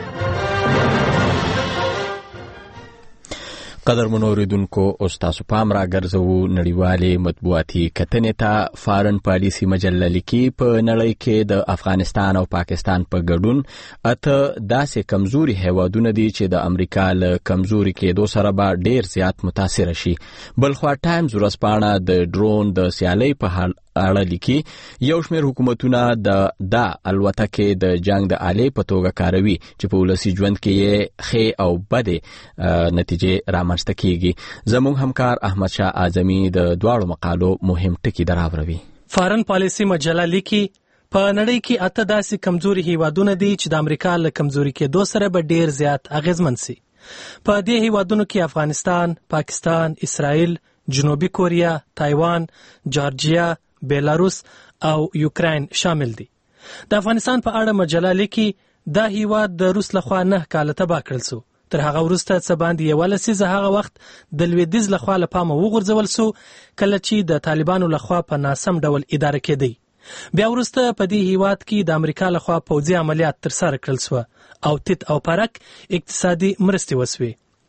قدر منوریدونکو اوس تاسو پام راګرځو نړیوالې مطبوعاتي کتنې ته. فارن پالیسي مجله لیکي په نړۍ کې د افغانستان او پاکستان په ګډون اته داسې کمزوري هیوادونه دي چې د امریکا له کمزوري کېدو سره به ډیر زیات متاثر شي. بلخوا ټایمز ورځپاڼه د ډرون د سیالۍ په اړه لیکي یو شمېر حکومتونه د دا الوتکې د جنگ د آلې په توګه کاروي چې په ولسي ژوند کې یې ښې او بدې نتیجې رامنځته کیږي. زموږ همکار احمد شاه اعظمي د دواړو مقالو مهم ټکي دراوروي. فارن پالیسي مجله لیکي په نړۍ کې اته داسې کمزوري هیوادونه دي چې د امریکا له کمزوري کېدو سره به ډیر زیات اغیزمن سي. په دې هیوادونو کې افغانستان، پاکستان، اسرائیل، جنوبي کوریا، تایوان، جارجیا، بیلاروس او یوکراین شامل دي. د افغانستان په اړه مجله لیکي دا هیواد د روس لخوا نه کاله تباه کړل سو. تر هغه وروسته څه باندې یو لسیزه هغه وخت د لویدیځ لخوا له پامه وغورځول سو کله چې د طالبانو لخوا په ناسم ډول اداره کېدی. بیا وروسته په دې هیواد کې د امریکا لخوا پوځي عملیات ترسره کړل سو او تیت او پرک اقتصادي مرستې وسوي.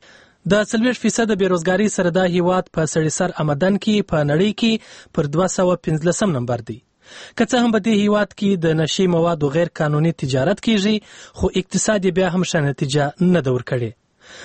د څلوېښت فیصد بیروزګاری سره دا هیواد په سړي سر آمدن کې په نړۍ کې پر دوه سوه پنځلسم نمبر دی. که څه هم په دې هیواد کې د نشي موادو غیر قانوني تجارت کیږي خو اقتصاد بیا هم ښه نتیجه نه ده ورکړې.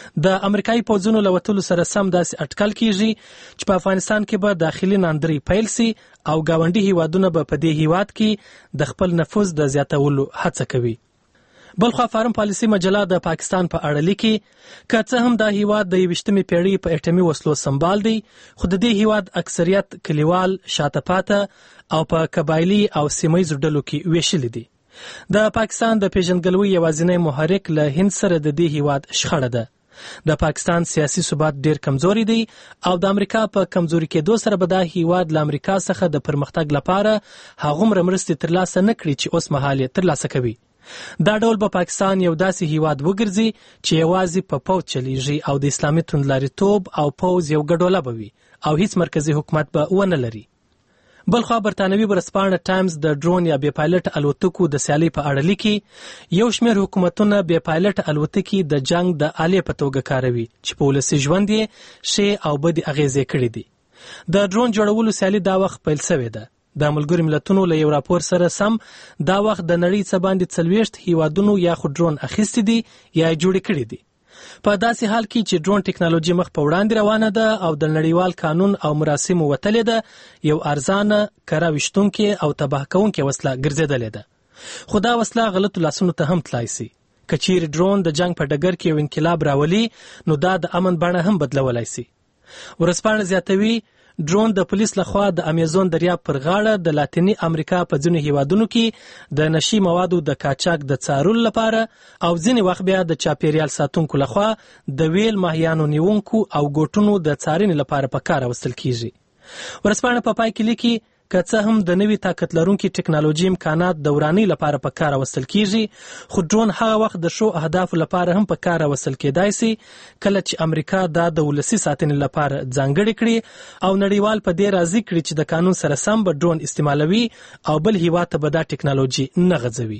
د امریکایي پوځونو له وتلو سره سم داسې اټکل کیږي چې په افغانستان کې به داخلي ناندري پیل سي او گاونډي هیوادونه به په دې هیواد کې د خپل نفوذ د زیاتولو هڅه کوي. بلخوا فارن پالیسي مجله د پاکستان په اړه لیکي که څه هم دا هیواد د یویشتمې پیړۍ په اټومي وسلو سمبال دی خو د دې هیواد اکثریت کلیوال، شاته پاته او په قبایلي او سیمهیزو ډلو کې ویشلي دي. د پاکستان د پیژندګلوۍ یوازینی محرک له هند سره د دې هیواد شخړه ده. د پاکستان سیاسي ثبات ډیر کمزوري دی او د امریکا په کمزوري کېدو سره به دا هیواد له امریکا څخه د پرمختګ لپاره هغومره مرستې ترلاسه نه کړي چې اوس مهال یې ترلاسه کوي. دا ډول به پاکستان یو داسې هیواد وګرځي چې یوازې په پوځ چلیږي او د اسلامي توندلاریتوب او پوځ یو ګډوله به وي او هیڅ مرکزی حکومت به ونه لري. بلخوا برتانوي ورځپاڼه ټایمز د ډرون یا بې پایلټ الوتکو د سیالۍ په اړه لیکي یو شمېر حکومتونه بې پایلټ الوتکې د جنگ د آلې په توګه کاروي چې په ولسي ژوند یې ښې او بدې اغیزې کړې دي. د ډرون جوړولو سیالي دا وخت پیل شوې ده. د ملګرو ملتونو له یو راپور سره سم دا وخت د نړۍ څخه باندې څلوېښت هیوادونو یا خو ډرون اخیستي دي یا جوړې کړي دي. په داسې حال کې چې ډرون ټیکنالوژي مخ په وړاندې روانه ده او د نړیوال قانون او مراسمو وتلې ده یو ارزانه، کره ویشتونکې او تباه کوونکې وسله ګرځېدلې ده. خو دا وسله غلطو لاسونو ته هم تلای سي. که چیرې ډرون د جنگ په ډګر کې یو انقلاب راولي نو دا د امن بڼه هم بدلولی سي. ورځپاڼه زیاتوي ډرون د پولیس لخوا د امیزون دریاب پر غاړه د لاتینی امریکا په ځینو هیوادونو کې د نشي موادو د کاچاک د څارلو لپاره او ځینې وخت بیا د چاپیریال ساتونکو لخوا د ویل ماهیانو نیونکو او ګوټونو د څارنې لپاره په کار واستل کیږي. ورځپاڼه په پای کې لیکي که څه هم د نوي طاقت لرونکي ټیکنالوژي امکانات د ورانۍ لپاره په کار واستل کیږي خو ډرون هغه وخت د شو اهدافو لپاره هم په کار واستل کېدای سي کله چې امریکا دا د ولسي ساتنې لپاره ځانګړي کړي او نړیوال په دې راضي کړي چې د قانون سره سم به ډرون استعمالوي او بل هیواد ته به دا ټیکنالوژي نه غځوي.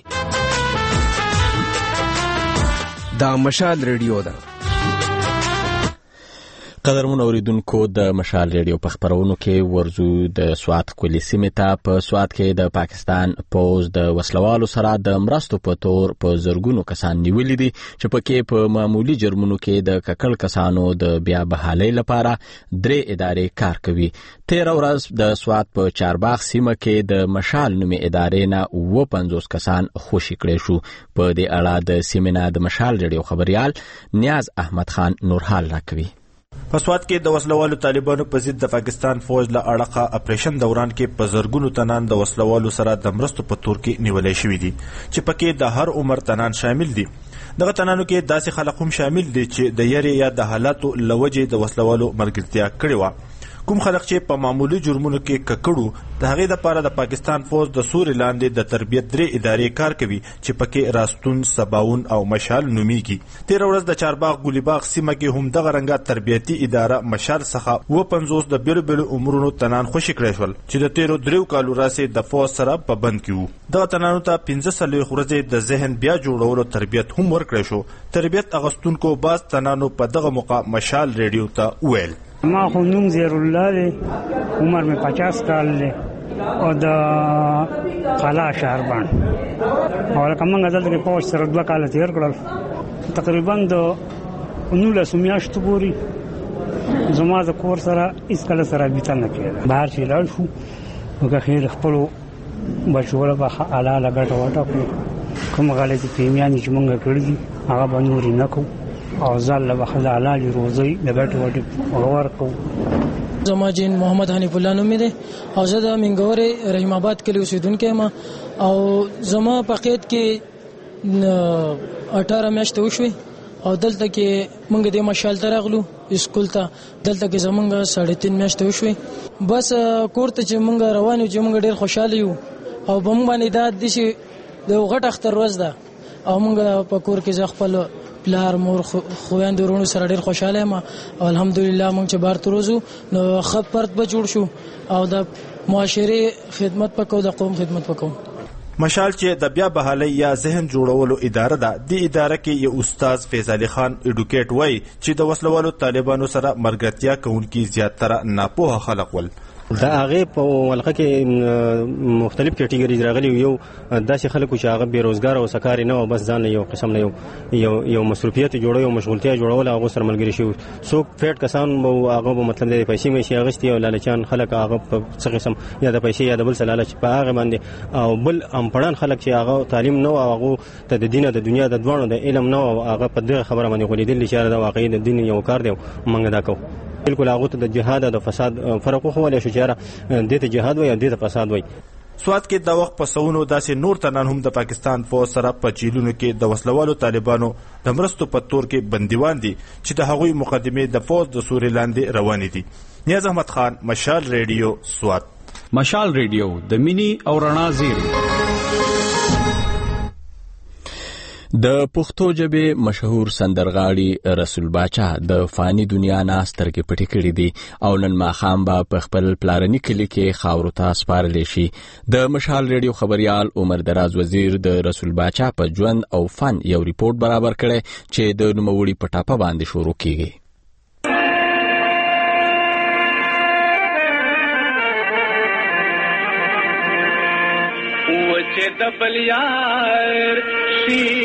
دا مشال ریډیو ده. قدرمن اوریدونکو د مشال ریډیو په خبرونو کې ورزو د سوات کلی سیمې ته په سوات کې د پاکستان پوز د وسلوالو سره د مرستو په تور په زرګونو کسان نیولې دي چې پکې په معمولی جرمونو کې د ککړ کسانو د بیا بحالۍ لپاره درې ادارې کار کوي. تیر ورځ د سوات په چارباغ سیمه کې د مشال نومي ادارې نه اووه پنځوس کسان خوشي کړي شو. په دې اړه د سیمې نه د مشال ریډیو خبريال نیاز احمد خان نورحال راکوي. په سوات کې د وسلوالو طالبانو په ضد د پاکستان فوج له اړخه اپریشن دوران کې په زرګونو تنان د وسلوالو سره د مرستو په تور کې نیولې شوې دي چې پکې د هر عمر تنان شامل دي. دغه تنانو کې داسې خلک هم شامل دي چې د یری یا د حالاتو لوجې د وسلوالو مرګرتیا کړې و. کوم خلک چې په معمولی جرمونو کې ککړو د هغې دپاره د پاکستان فوج د سوري لاندې د تربیت درې ادارې کار کوي چې پکې راستون، سباون او مشال نومیږي. تیره ورځ د چارباغ ګولیباغ سیمه کې هم دغه رنګه تربیتي اداره مشال څخه اووه پنځوس د بیلو بیلو عمرونو تنان خوشي کړی شول چې د تیرو دریو کالو راسې د فوج سره په بند کې وو. دغه تنانو ته پنځه څلوېښت ورځې د ذهن بیا جوړولو تربیت هم ورکړی شو. تربیت اغوستونکو بعض تنانو په دغه موقع مشال ریډیو ته وویل ما خو نوم زیر الله دی، عمر مې پچاس کال دی او د قلا شهربان او لکه موږ دلته کې پوج سره دوه کاله تېر کړل. تقریبا د نولسو میاشتو پورې زما د کور سره هېڅ کله سره رابطه نه کېده. بهر چې لاړ شو وګه خیر خپل بچو له په حلاله ګټه وټه کوم غلطي پیمیان چې مونږ کړی دي هغه به نور نه کوو او ځل به حلال روزي د ګټه وټه غوړ کوو. زما جین محمد حنیف الله نوم دی او زه د منګورې رحیم آباد کلی اوسیدونکی یم او زما په قید کې اټاره میاشتې وشوې او دلته کې موږ د مشال ته راغلو اسکول ته. دلته کې زمونږ ساړه تین میاشتې وشوې. بس کور ته چې موږ روان یو چې موږ ډېر خوشحاله یو او په موږ باندې دا داسې د غټ اختر ورځ ده او موږ په کور کې زه خپل پلار مور خویندو ورونو سره ډېر خوشاله یم او الحمدلله موږ چې بار تروزو نو ښه فرد به جوړ شو او د معاشرې خدمت وکړو د قوم خدمت وکړو. مشال چې د بیا بحالۍ یا ذهن جوړولو اداره ده د اداره کې یو استاد فیض علي خان اډوکیټ وای چې د وسلوالو طالبانو سره مرګتیا کوونکي زیاتره ناپوهه خلک ول. دا هغه په ولقه کې مختلف کټګوري راغلي یو داسې خلکو چې هغه بیروزګار او سکاري نه او بس ځان یو قسم نه یو یو یو مسؤلیت جوړو یو مشغولتیا جوړول هغه سره ملګری شي. څوک فیټ کسان وو هغه په مطلب د پیسې مې شي اغشتي او لالچان خلک هغه په څه قسم یا د پیسې یا د بل څه لالچ په هغه باندې او بل امپړان خلک چې هغه تعلیم نه او هغه ته د دین او د دنیا د دوانو د علم نه او هغه په دغه خبره باندې غوړېدل چې دا واقعي د دین یو کار دی موږ دا کوو. بالکل هغه ته د جهاد او د فساد فرق خو ولې شو چې د ته جهاد وای او د فساد وای. سواد کې د وخت په سونو داسې نور تنان هم د پاکستان فوج سره په جیلونو کې د وسلوالو طالبانو د مرستو په تور کې بندیوان دي چې د هغوی مقدمې د فوج د سوري لاندې روانې دي. نیاز احمد خان، مشال ریډیو، سواد. مشال ریډیو د مینی او رڼا زیری. د پښتو ژبې مشهور سندرغاړي رسول باچا د فانی دنیا نه سترګې پټې کړې دي او نن ماښام به په خپل پلارني کلي کې خاورو ته سپارلی شي. د مشال ریډیو خبریال عمر دراز وزیر د رسول باچا په ژوند او فن یو ریپورت برابر کړی چې د نوموړي په ټاپه باندې شروع کیږي. وچه د بلیار شي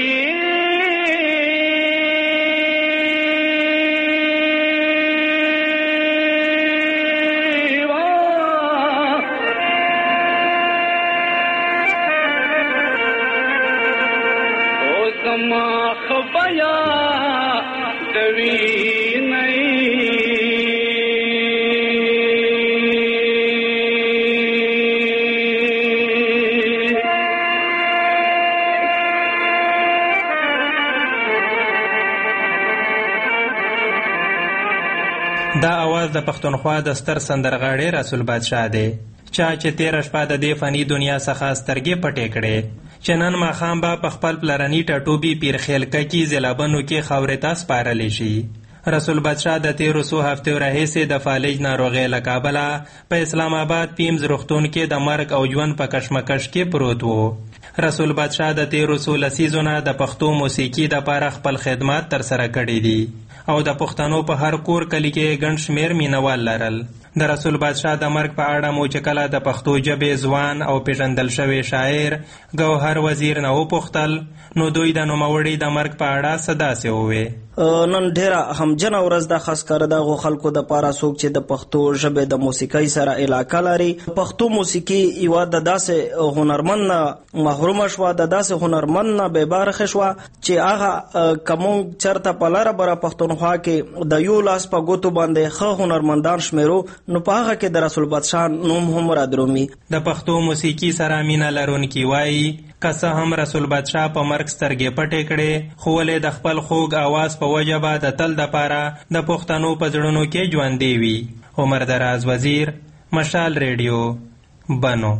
خبیا دوی دا اواز د پښتونخوا د ستر سندرغاړي رسول بادشاه دی چا چې تیر شپه د دې فني دنیا څخه سترګې پټې کړې چې نن ماښام به په خپل پلرني ټاټوبي پیرخیلکه کې زلابنو کې خاورې ته سپارلی شي. رسول بادشاه د تیرو څو هفتو راهیسې د فالج ناروغۍ له کابله په اسلام آباد پیمز روغتون کې د مرګ او ژوند په کشمکش کې پروت و. رسول بادشاه د تیرو څو لسیزو نه د پښتو موسیقي دپاره خپل خدمات ترسره کړي دي او د پښتنو په هر کور کلی کې ګڼ شمېر مینوال لرل. د رسول بادشاه د مرګ په اړه مو چې کله د پښتو ژبې ځوان او پیژندل شوی شاعر ګوهر وزیر نه وپوښتل نو دوی د نوموړي د مرګ په اړه څه داسې ووې. نن ډیره همجنه ورځ ده، خاص کر دغو خلکو د پاره څوک چې د پښتو ژبې د موسیقۍ سره علاقه لري. پښتو موسیقي یوه د داسې هنرمند نه محرومه شوه، د داسې هنرمند نه بې برخې شوه چې هغه که مونږ چېرته په لره بره پښتونخوا کې د یو لاس په ګوتو باندې ښه هنرمندان شمیرو نو په هغه کې د رسول بادشاه نوم هم رادرومي. د پښتو موسیقي سره مینه لرونکي وایي که څه هم رسول بادشاه په مرګ سترګې پټې کړې خو ولې د خپل خوږ اواز په وجه به د تل دپاره د پښتنو په زړونو کې ژوندی وي. عمر دراز وزیر، مشال ریډیو، بنو.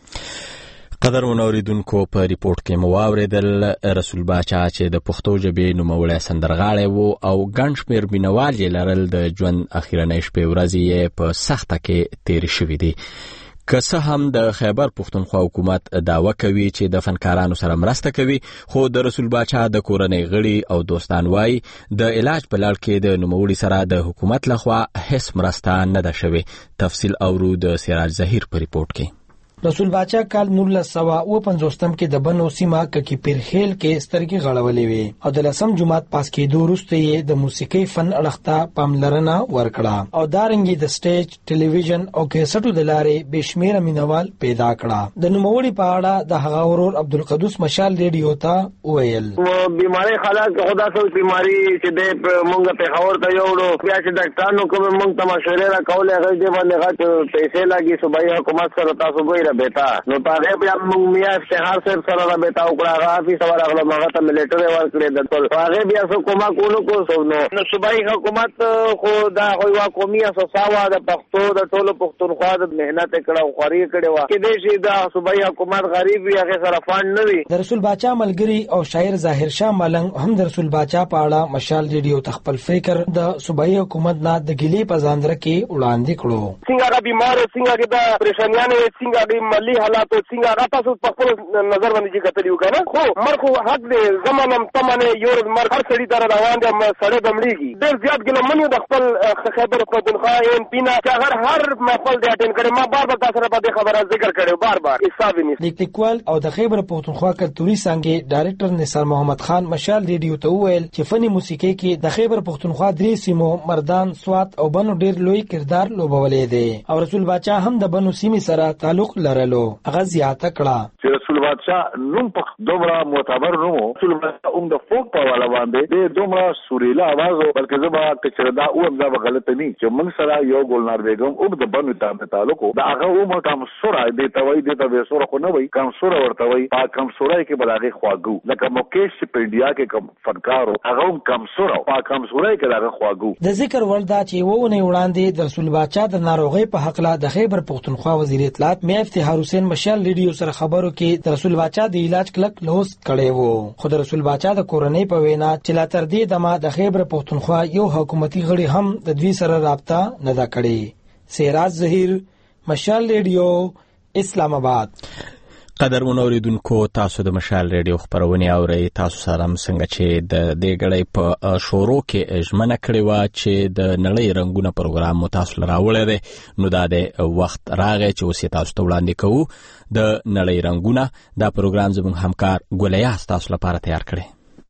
قدرمنو اوریدونکو، په ریپورټ کې مو واورېدل رسول باچا چې د پښتو ژبې نوموړی سندرغاړی و او ګڼ شمېر مینوال یې لرل. د ژوند اخرنۍ شپې ورځې یې په سخته کې تېرې شوي دي. که څه هم د خیبر پښتونخوا حکومت دعوه کوي چې د فنکارانو سره مرسته کوي، خو د رسول باچا د کورنۍ غړي او دوستان وایي د علاج په لړ کې د نوموړي سره د حکومت لخوا هیڅ مرسته نه ده شوې. تفصیل اورو د سراج ظهیر په ریپورټ کې. رسول باچا کال نولس سوا او پنځوستم کې د بنو سیمه ککی پیرخیل کې سترګې غړولې وي او د لسم جماعت پاس کېدو وروسته یې د موسیقي فن اړخته پاملرنه ورکړه او دارنګي د سټیج ټلویزیون او کیسټو د لارې بشمیره مینوال پیدا کړه د نوموړي په اړه د هغه ورور عبدالقدوس مشال ریډیو ته ویل بیماری خلاص خدا سره بیماری چې د مونږ په خبر ته یوړو بیا چې ډاکټرانو کوم مونږ ته مشورې را کولې هغه دې باندې غاټ پیسې لګي صوبایي حکومت سره تاسو ګوي را بیتا نو هغه بیا مونږ میا اشتهار سره سره را بیتا او کړه هغه افیس سره هغه مغه ته ملټری ورکړي د ټول هغه بیا څو کومه کولو کو سو نو صوبایي حکومت خو دا هوا قومي اساساوا د پښتو د ټولو پښتونخوا د مهنت کړه او خوري کړي وا کې دې شي دا صوبایي حکومت غریب وي هغه سره فند نه وي د رسول باچا ملګری او شاعر ظاهر شاه ملنګ هم د رسول باچا په اړه مشال ریډیو تخپل فکر د صوبایي حکومت نه د ګلی په ځاندره کې وړاندې کړو څنګه هغه بیمار څنګه دا پریشانیاں څنګه د مالی حالات څنګه هغه تاسو په خپل نظر باندې چې کتلی وکړه خو مرخو حق دې زمانم تمنه یو مر هر سړي در روان دي سړی دمړيږي ډېر زیات ګلمنیو د خپل خبر پښتونخوا ایم پینا چې هر هر محفل دې اټینډ کړي ما بار بار تاسو په دې خبره ذکر کړو بار بار حساب نه لیکوال او د خیبر پښتونخوا کلتوري څنګه ډایرکټر نثار محمد خان مشال ریډیو ته وویل چې فني موسیقي کې د خیبر پښتونخوا درې سیمو مردان سوات او بنو ډېر لوی کردار لوبولې دي او رسول باچا هم د بنو سیمې سره تعلق لرلو هغه زیاته کړه چې رسول باچا نوم په دومره معتبر نو رسول باچا هم د فوک په والا باندې د دومره سوريلا आवाज او بلکې زما کچردا او هم دا غلط نه چې موږ سره یو ګلنار بیگم او د بنو ته تعلق دا هغه عمر کم سره دې ته وای دې ته به سره خو نه وای کم سره ورته وای په کم سره کې بلاغه خواګو لکه موکیش په انډیا کې کم فنکارو هغه هم کم سره په کم سره کې هغه خواګو د ذکر ولدا چې وونه وړاندې د رسول باچا د ناروغي په حق لا د خیبر پښتونخوا وزیر اطلاعات میا افتخار حسین مشال ریډیو سره خبرو کې د رسول باچا د علاج کلک لوس کړي وو خو د رسول باچا د کورنۍ په وینا چې لا تر دې دمه د خیبر پښتونخوا یو حکومتي غړي هم د دوی سره رابطه نه دا کړي سیراج ظهیر مشال ریډیو اسلام آباد قدر منوریدونکو تاسو د مشال ریډیو خبرونه اورئ تاسو سره څنګه چې د دې غړي په شورو کې ژمنه کړې و چې د نړۍ رنگونه پروګرام مو تاسو لراوړی دی نو دا د وخت راغی چې اوس تاسو ته وړاندې کوو د نړۍ رنگونه دا پروګرام زموږ همکار ګولیا تاسو لپاره تیار کړی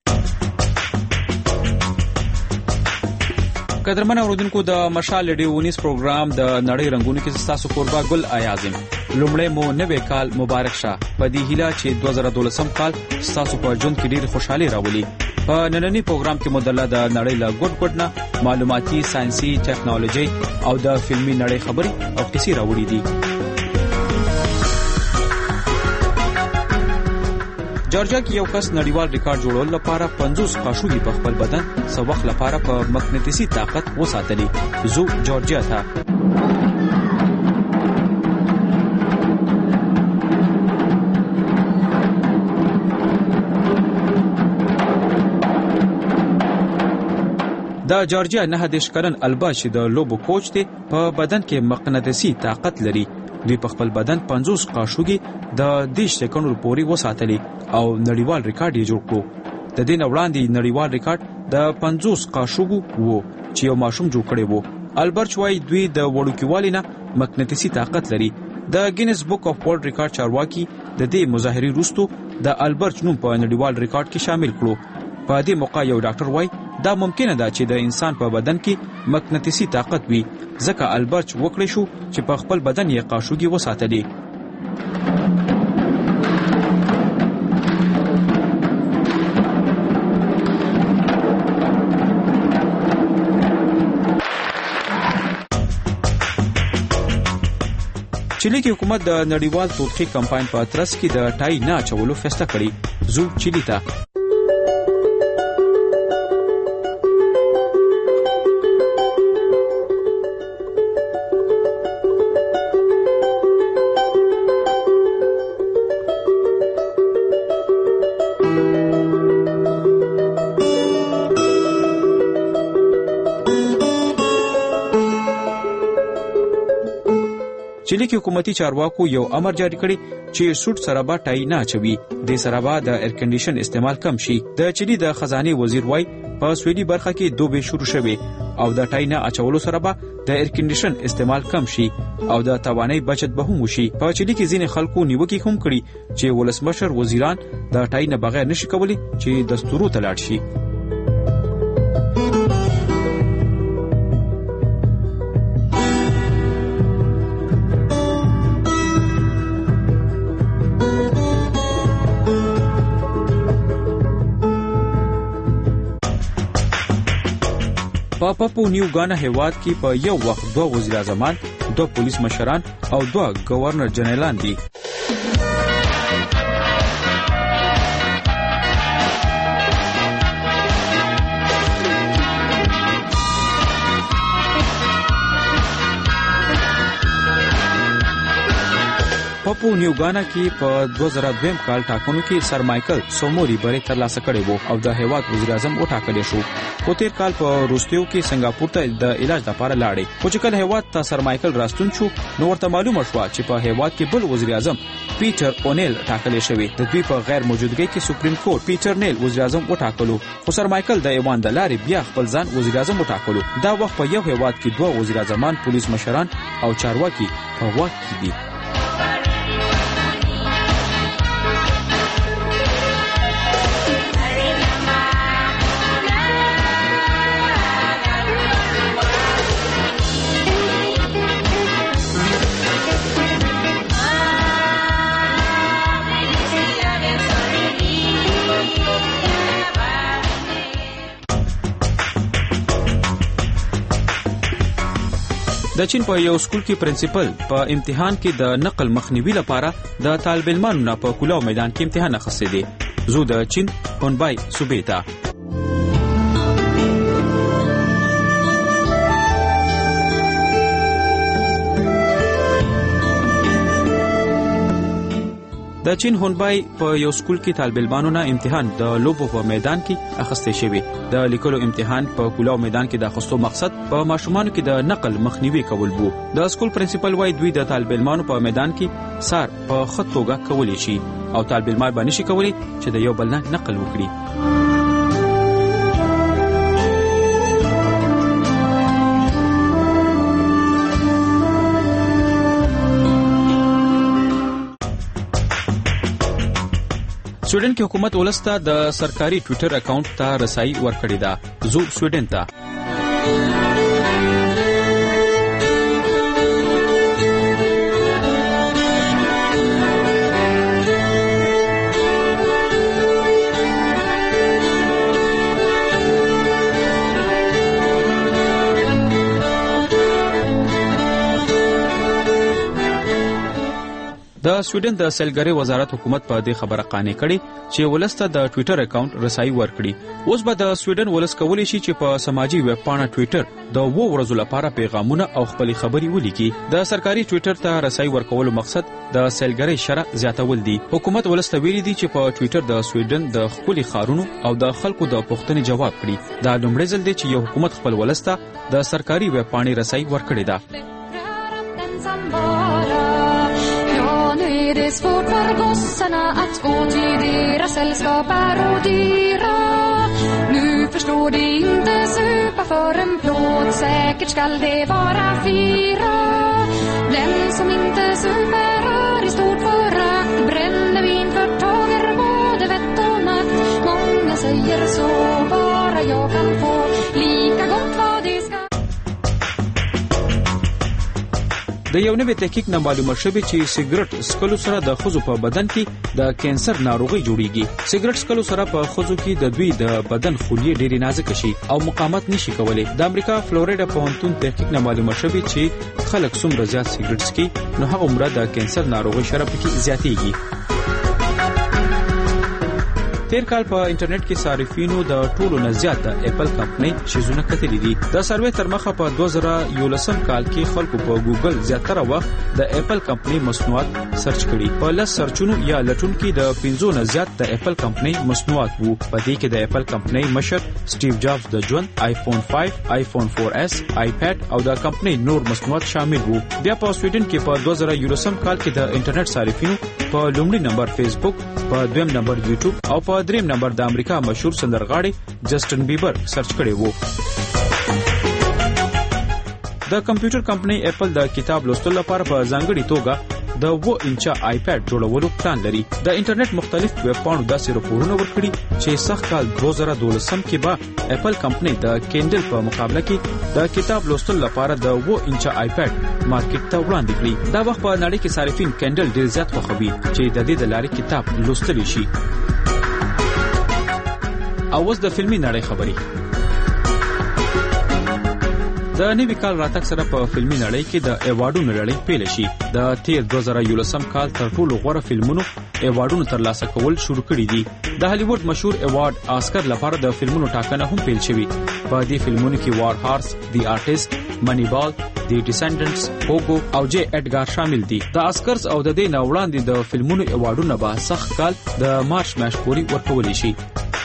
قدرمن اوردونکو د مشال ریډیو ونیس پروګرام د نړۍ رنگونو کې تاسو قربا ګل ایازم لومړی مو نوې کال مبارک شه په دې هیله چې دوه زره دولسم کال تاسو په ژوند کې ډېر خوشحالي راولي په نننی پروګرام کې مدله د نړۍ له ګډ ګډ نه معلوماتي ساينسي ټیکنالوژي او د فلمي نړۍ خبري او کیسې راوړي دي جورجیا کې یو کس نړیوال ریکارډ جوړولو لپاره پنځوس قاشوګي په خپل بدن څو وخت لپاره په مغناطیسي طاقت وساتلي زو جورجیا ته دا جورجیا نه د شکرن الباش د لوبو کوچ دی په بدن کې مغناطیسي طاقت لري دوی په خپل بدن پنځوس قاشوګي د دیش سکندو پوري وساتلي او نړیوال ریکارډ یې جوړ کړو د دې نه وړاندې نړیوال ریکارډ د پنځوس قاشوګو وو چې یو ماشوم جوړ کړی وو البرټ وای دوی د وړوکیوالي نه مغناطیسي طاقت لري د ګینس بک اف ورلد ریکارډ چارواکي د دې مظاهري وروسته د البرټ نوم په نړیوال ریکارډ کې شامل کړو په دې موقع یو ډاکټر وای دا ممکنه ده چې د انسان په بدن کې مغناطیسي طاقت وي ځکه البرټ وکړی شو چې په خپل بدن یې قاشوګي وساتلي چلی کې حکومت د نړیوال توطئې کمپاین په ترڅ کې د ټای نه اچولو فیصله کړې زو چلی ته چلی کې حکومتي چارواکو یو امر جاری کړی چې سوټ سره به ټای نه اچوي، د سره به د ایر کنډیشن استعمال کم شي. د چلی د خزانه وزیر وای په سویلي برخه کې دوبه شروع شوه او د ټای نه اچولو سره به د ایر کنډیشن استعمال کم شي او د توانای بچت به هم وشي. په چلی کې ځینې خلکو نیوکه هم کړي چې ولسمشر وزیران د ټای نه بغیر نشي کولی چې دستورو ته لاړ شي. په پاپو نیو غانا هیواد کې په یو وخت دوه وزیر اعظمان، دوه پولیس مشران او دوه گورنر جنرالان دي. پاپو نیو غانا کې په دوه زره دویم کال ټاکنو کې سر مایکل سوموري بری ترلاسه کړی وو او د هیواد وزیر اعظم وټاکل شو. په تیر کال په روسیو کې سنگاپور ته د علاج لپاره لاړې، خو چې کله هیواد ته سر مایکل راستون شو نو ورته معلومه شو چې په هیواد کې بل وزیر اعظم پیټر اونیل ټاکل شوی. د دوی په غیر موجودګۍ کې سپریم کورټ پیټر نیل وزیر اعظم وټاکلو، خو سر مایکل د ایوان د لارې بیا خپل ځان وزیر اعظم وټاکلو. دا وخت په یو هیواد کې دوه وزیر اعظمان، پولیس مشران او چارواکي په واک کې دي. د چین په یو سکول کې پرنسپل په امتحان کې د نقل مخنیوي لپاره د طالب علمانو نه په کلاو میدان کې امتحان اخیستی دی. زو د چین هونبای صوبې ته د چین هونبای په یو سکول کې طالب علمانو نه امتحان د لوبو په میدان کې اخیسته شوی. د لیکلو امتحان په کلاو میدان کې د اخیستو مقصد په ماشومانو کې د نقل مخنیوي کول وو. د سکول پرنسپل وای دوی د طالب علمانو په میدان کې سار په خطوګه کولی شي او طالب علمان باندې شي کولی چې د یو بل نه نقل وکړي. سویډن کې حکومت ولسته د سرکاري ټوئیټر اکاونټ ته رسایي ورکړې ده. زو سویډن ته د سویډن د سیلګری وزارت حکومت په دې خبره قانع کړي چې ولسته د ټوئیټر اکاونټ رسایي ورکړي. اوس به د سویډن ولس کولی شي چې په سماجی ویب پاڼه ټوئیټر د وو ورځو لپاره پیغامونه او خپل خبري ولیکي. د سرکاري ټوئیټر ته رسایي ورکولو مقصد د سیلګری شرح زیاتول دي. حکومت ولسته ویلي دي چې په ټوئیټر د سویډن د خپل خارونو او د خلکو د پوښتنې جواب کړي. دا لومړی ځل دی چې یو حکومت خپل ولسته د سرکاري ویب پاڼې رسایي ورکړي ده. Nu är det svårt för gossarna att gå till deras sällskap parodera. Nu förstår de inte supa för en plåt, säkert skall det vara fyra. Den som inte super rör i stort förakt, brännevin förtager både vett och makt. Många säger så, bara jag kan få lika gott vad det ska. د یو نوې تحقیق نه معلومه شوې چې سیګریټ سکلو سره د ښځو په بدن کې د کینسر ناروغي جوړیږي. سیګریټ سکلو سره په ښځو کې د دوی د بدن خلیې ډېرې نازک شي او مقاومت نشي کولی. د امریکا فلوریډا پوهنتون تحقیق نه معلومه شوې چې خلک څومره زیات سیګریټ څښي نو هغه عمره د کینسر ناروغي شرح پکې زیاتېږي. تیر کال په انټرنیټ کې صارفینو د ټولو نه زیات د اپل کمپنۍ شیزونه کتلې دي. د سروې تر مخه په دوه زره یولسم کال کې خلکو په ګوګل زیاتره وخت د اپل کمپنۍ مصنوعات سرچ کړي. په لس سرچونو یا لټون کې د پنځو نه زیات د اپل کمپنۍ مصنوعات وو. په دې کې د اپل کمپنۍ مشر سټیو جابز د ژوند، آیفون پنځه، آیفون فور اس، آیپاد او د کمپنۍ نور مصنوعات شامل وو. بیا په سویډن کې په دوه زره یولسم کال کې د انټرنیټ صارفینو په لومړي نمبر فیسبوک، په دویم نمبر یوټیوب او په دریم نمبر د امریکا مشهور سندرغاړي جسټن بیبر سرچ کړي وو. د کمپیوټر کمپنۍ اپل د کتاب لوستلو لپاره په ځانګړي توګه د اوه انچه آیپاد جوړولو پلان لري. د انټرنیټ مختلف ویب پاڼو داسې راپورونه ورکړي چې سخت کال دوه زره دولسم کې به اپل کمپنۍ د کینډل په مقابله کې د کتاب لوستلو لپاره د اوه انچه آیپاد مارکیټ ته وړاندې کړي. دا وخت په نړۍ کې صارفین کینډل ډیر زیات خوښوي چې د دې د لارې کتاب لوستلی شي. او اوس د فلمي نړۍ خبري. د نوي کال راتګ سره په فلمي نړۍ کې د ایوارډونو لړۍ پیل شي. د تیر دوه زره یولسم کال تر ټولو غوره فلمونو ایوارډونو ترلاسه کول شروع کړي دي. د هالیوډ مشهور ایوارډ آسکر لپاره د فلمونو ټاکنه هم پیل شوې. په دې فلمونو کې وار هارس، دی آرټیست، منی بال، دی ډیسندنټس، پوګو او جے اډګار شامل دي. د آسکرز او د دې نه وړاندې د فلمونو ایوارډونه به سخت کال د مارچ میاشت پورې ورکول شي.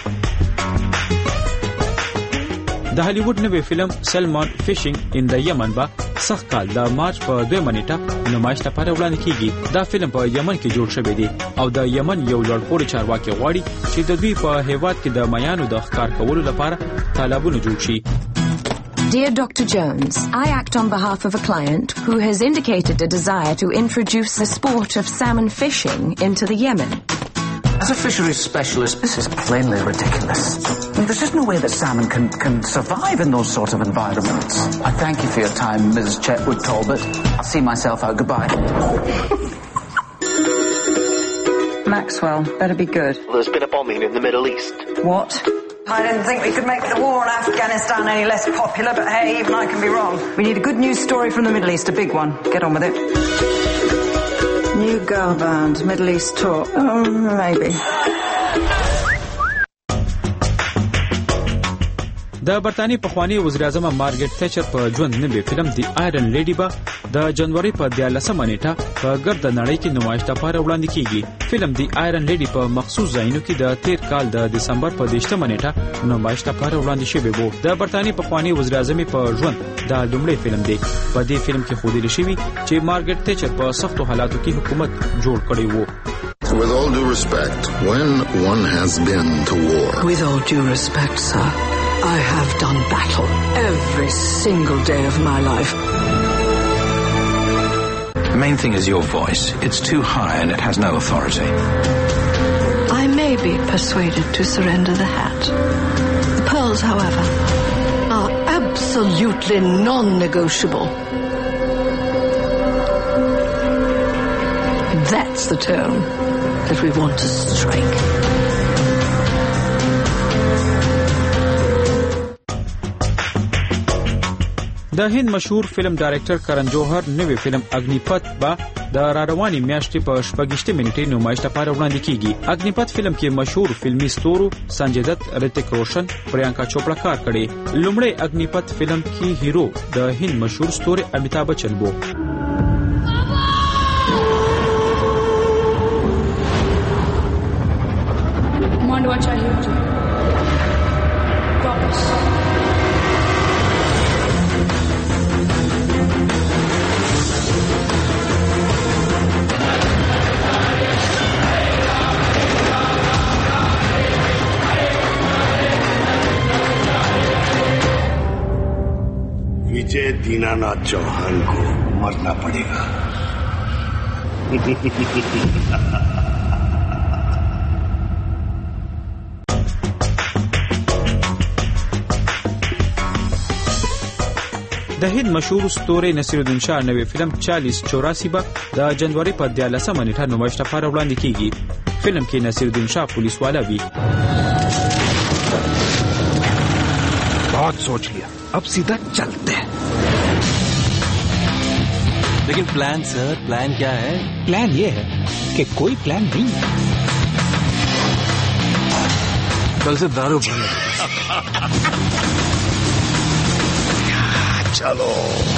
د هالیوډ نوې فلم سلمان فیشنګ ان د یمن با سخت کال د مارچ په دویمه نیټه نمایش لپاره وړاندې کیږي. دا فلم په یمن کې جوړ شوی دی او د یمن یو لوړپوړی چارواکي غواړي چې د دوی په هیواد کې د میانو د ښکار کولو لپاره تالابونه جوړ شي. Dear Doctor Jones, I act on behalf of a client who has indicated a desire to introduce the sport of salmon fishing into the Yemen. As a fisheries specialist, this is plainly ridiculous. There's just no way that salmon can, can survive in those sort of environments. I thank you for your time, Missus Chetwood Talbot. I'll see myself out. Goodbye. Maxwell, better be good. There's been a bombing in the Middle East. What? I didn't think we could make the war in Afghanistan any less popular, but hey, even I can be wrong. We need a good news story from the Middle East, a big one. Get on with it. New girl band, Middle East tour. Oh, maybe. د برتانی پخوانی وزیر اعظم مارګریټ تچر په ژوند نوې فلم دی آیرن لیډي به د جنوري په دیارلسمه نیټه په ګرد نړۍ کې نمایش لپاره وړاندې کیږي. فلم دی آیرن لیډي په مخصوص ځایونو کې د تیر کال د دسمبر په دیشتمه نیټه نمایش لپاره وړاندې شوی وو. د برتانی پخوانی وزیر اعظم په ژوند دا لومړی فلم دی. په دې فلم کې ښودل شوی چې مارګریټ تچر په سختو حالاتو کې حکومت جوړ کړی وو. With all due respect, when one has been to war. With all due respect, sir, I have done battle every single day of my life. The main thing is your voice. It's too high and it has no authority. I may be persuaded to surrender the hat. The pearls, however, are absolutely non-negotiable. That's the tone that we want to strike. د هند مشهور فلم ډایرکټر کرن جوهر نوې فلم اګنیپت با د رارواني میاشتې په شپږشتمه نیټه نمایش لپاره وړاندې کیږي. اګنیپت فلم کې مشهور فلمي ستورو سنجय دت، ریتیک روشن، پریانکا چوپړا کار کړي. لومړی اګنیپت فلم کې هیرو د هند مشهور ستوري امیتابھ بچن وو. मांडवा चाहिए मुझे वापस. विजय दीनानाथ चौहान को मरना पड़ेगा. د هند مشهور ستوري نصیرالدین شاه نوې فلم چالیس چوراسی به د جنوري په دیارلسمه نیټه نمایش لپاره وړاندې کیږي. فلم کې نصیرالدین شاه پولیس والا وی. बहुत सोच लिया, अब सीधा चलते हैं. लेकिन प्लान सर, प्लान क्या है? प्लान ये है कि कोई प्लान नहीं है. कल से दारू बंद है। चलो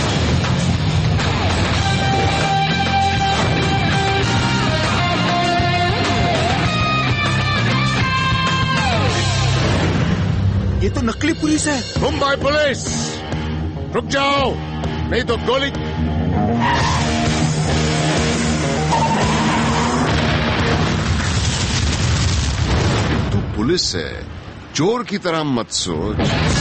ये तो नकली पुलिस है। मुंबई पुलिस, रुक जाओ नहीं तो गोली। तू पुलिस है, चोर की तरह मत सोच।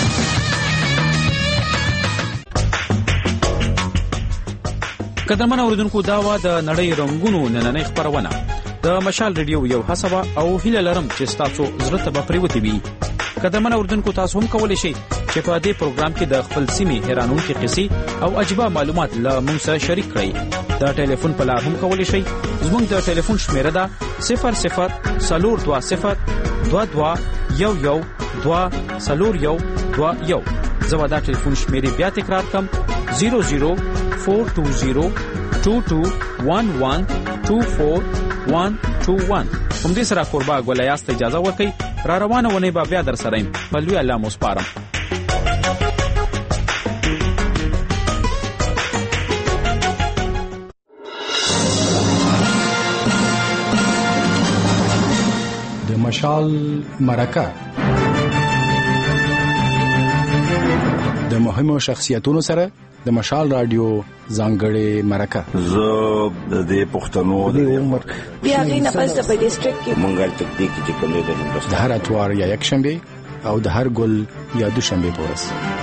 قدرمن اوریدونکو دا وا د نړۍ رنگونو نننۍ خبرونه د مشال ریډیو یو حسابه او هیله لرم چې تاسو زړه ته به پریوتی وي. قدرمن اوریدونکو تاسو هم کولی شئ چې په دې پروګرام کې د خپل سیمې حیرانونکې قصې او عجیبه معلومات له موږ سره شریک کړئ. د ټلیفون په لار هم کولی شئ. زموږ د ټلیفون شمیره ده صفر صفر څلور دوه صفر دوه دوه یو یو دوه څلور یو دوه یو. زه به دا ټلیفون شمیرې بیا تکرار کړم زیرو زیرو four two zero two two one one two four one two one. هم دې سره قربا ګولیاست اجازه ورکړئ. را روانه ونې به بیا در سره یم. په لوی الله مو سپارم. د مشال مرکه د مهمو شخصیتونو سره د مشال رادیو ځانګړې مرکه. زه د دې پښتنو د عمر بیا غینه پس په ډیسټریکټ کې مونږه تکتیک چې کومې د هر اتوار یا یک شنبه او د هر ګل یا دوشنبه پورس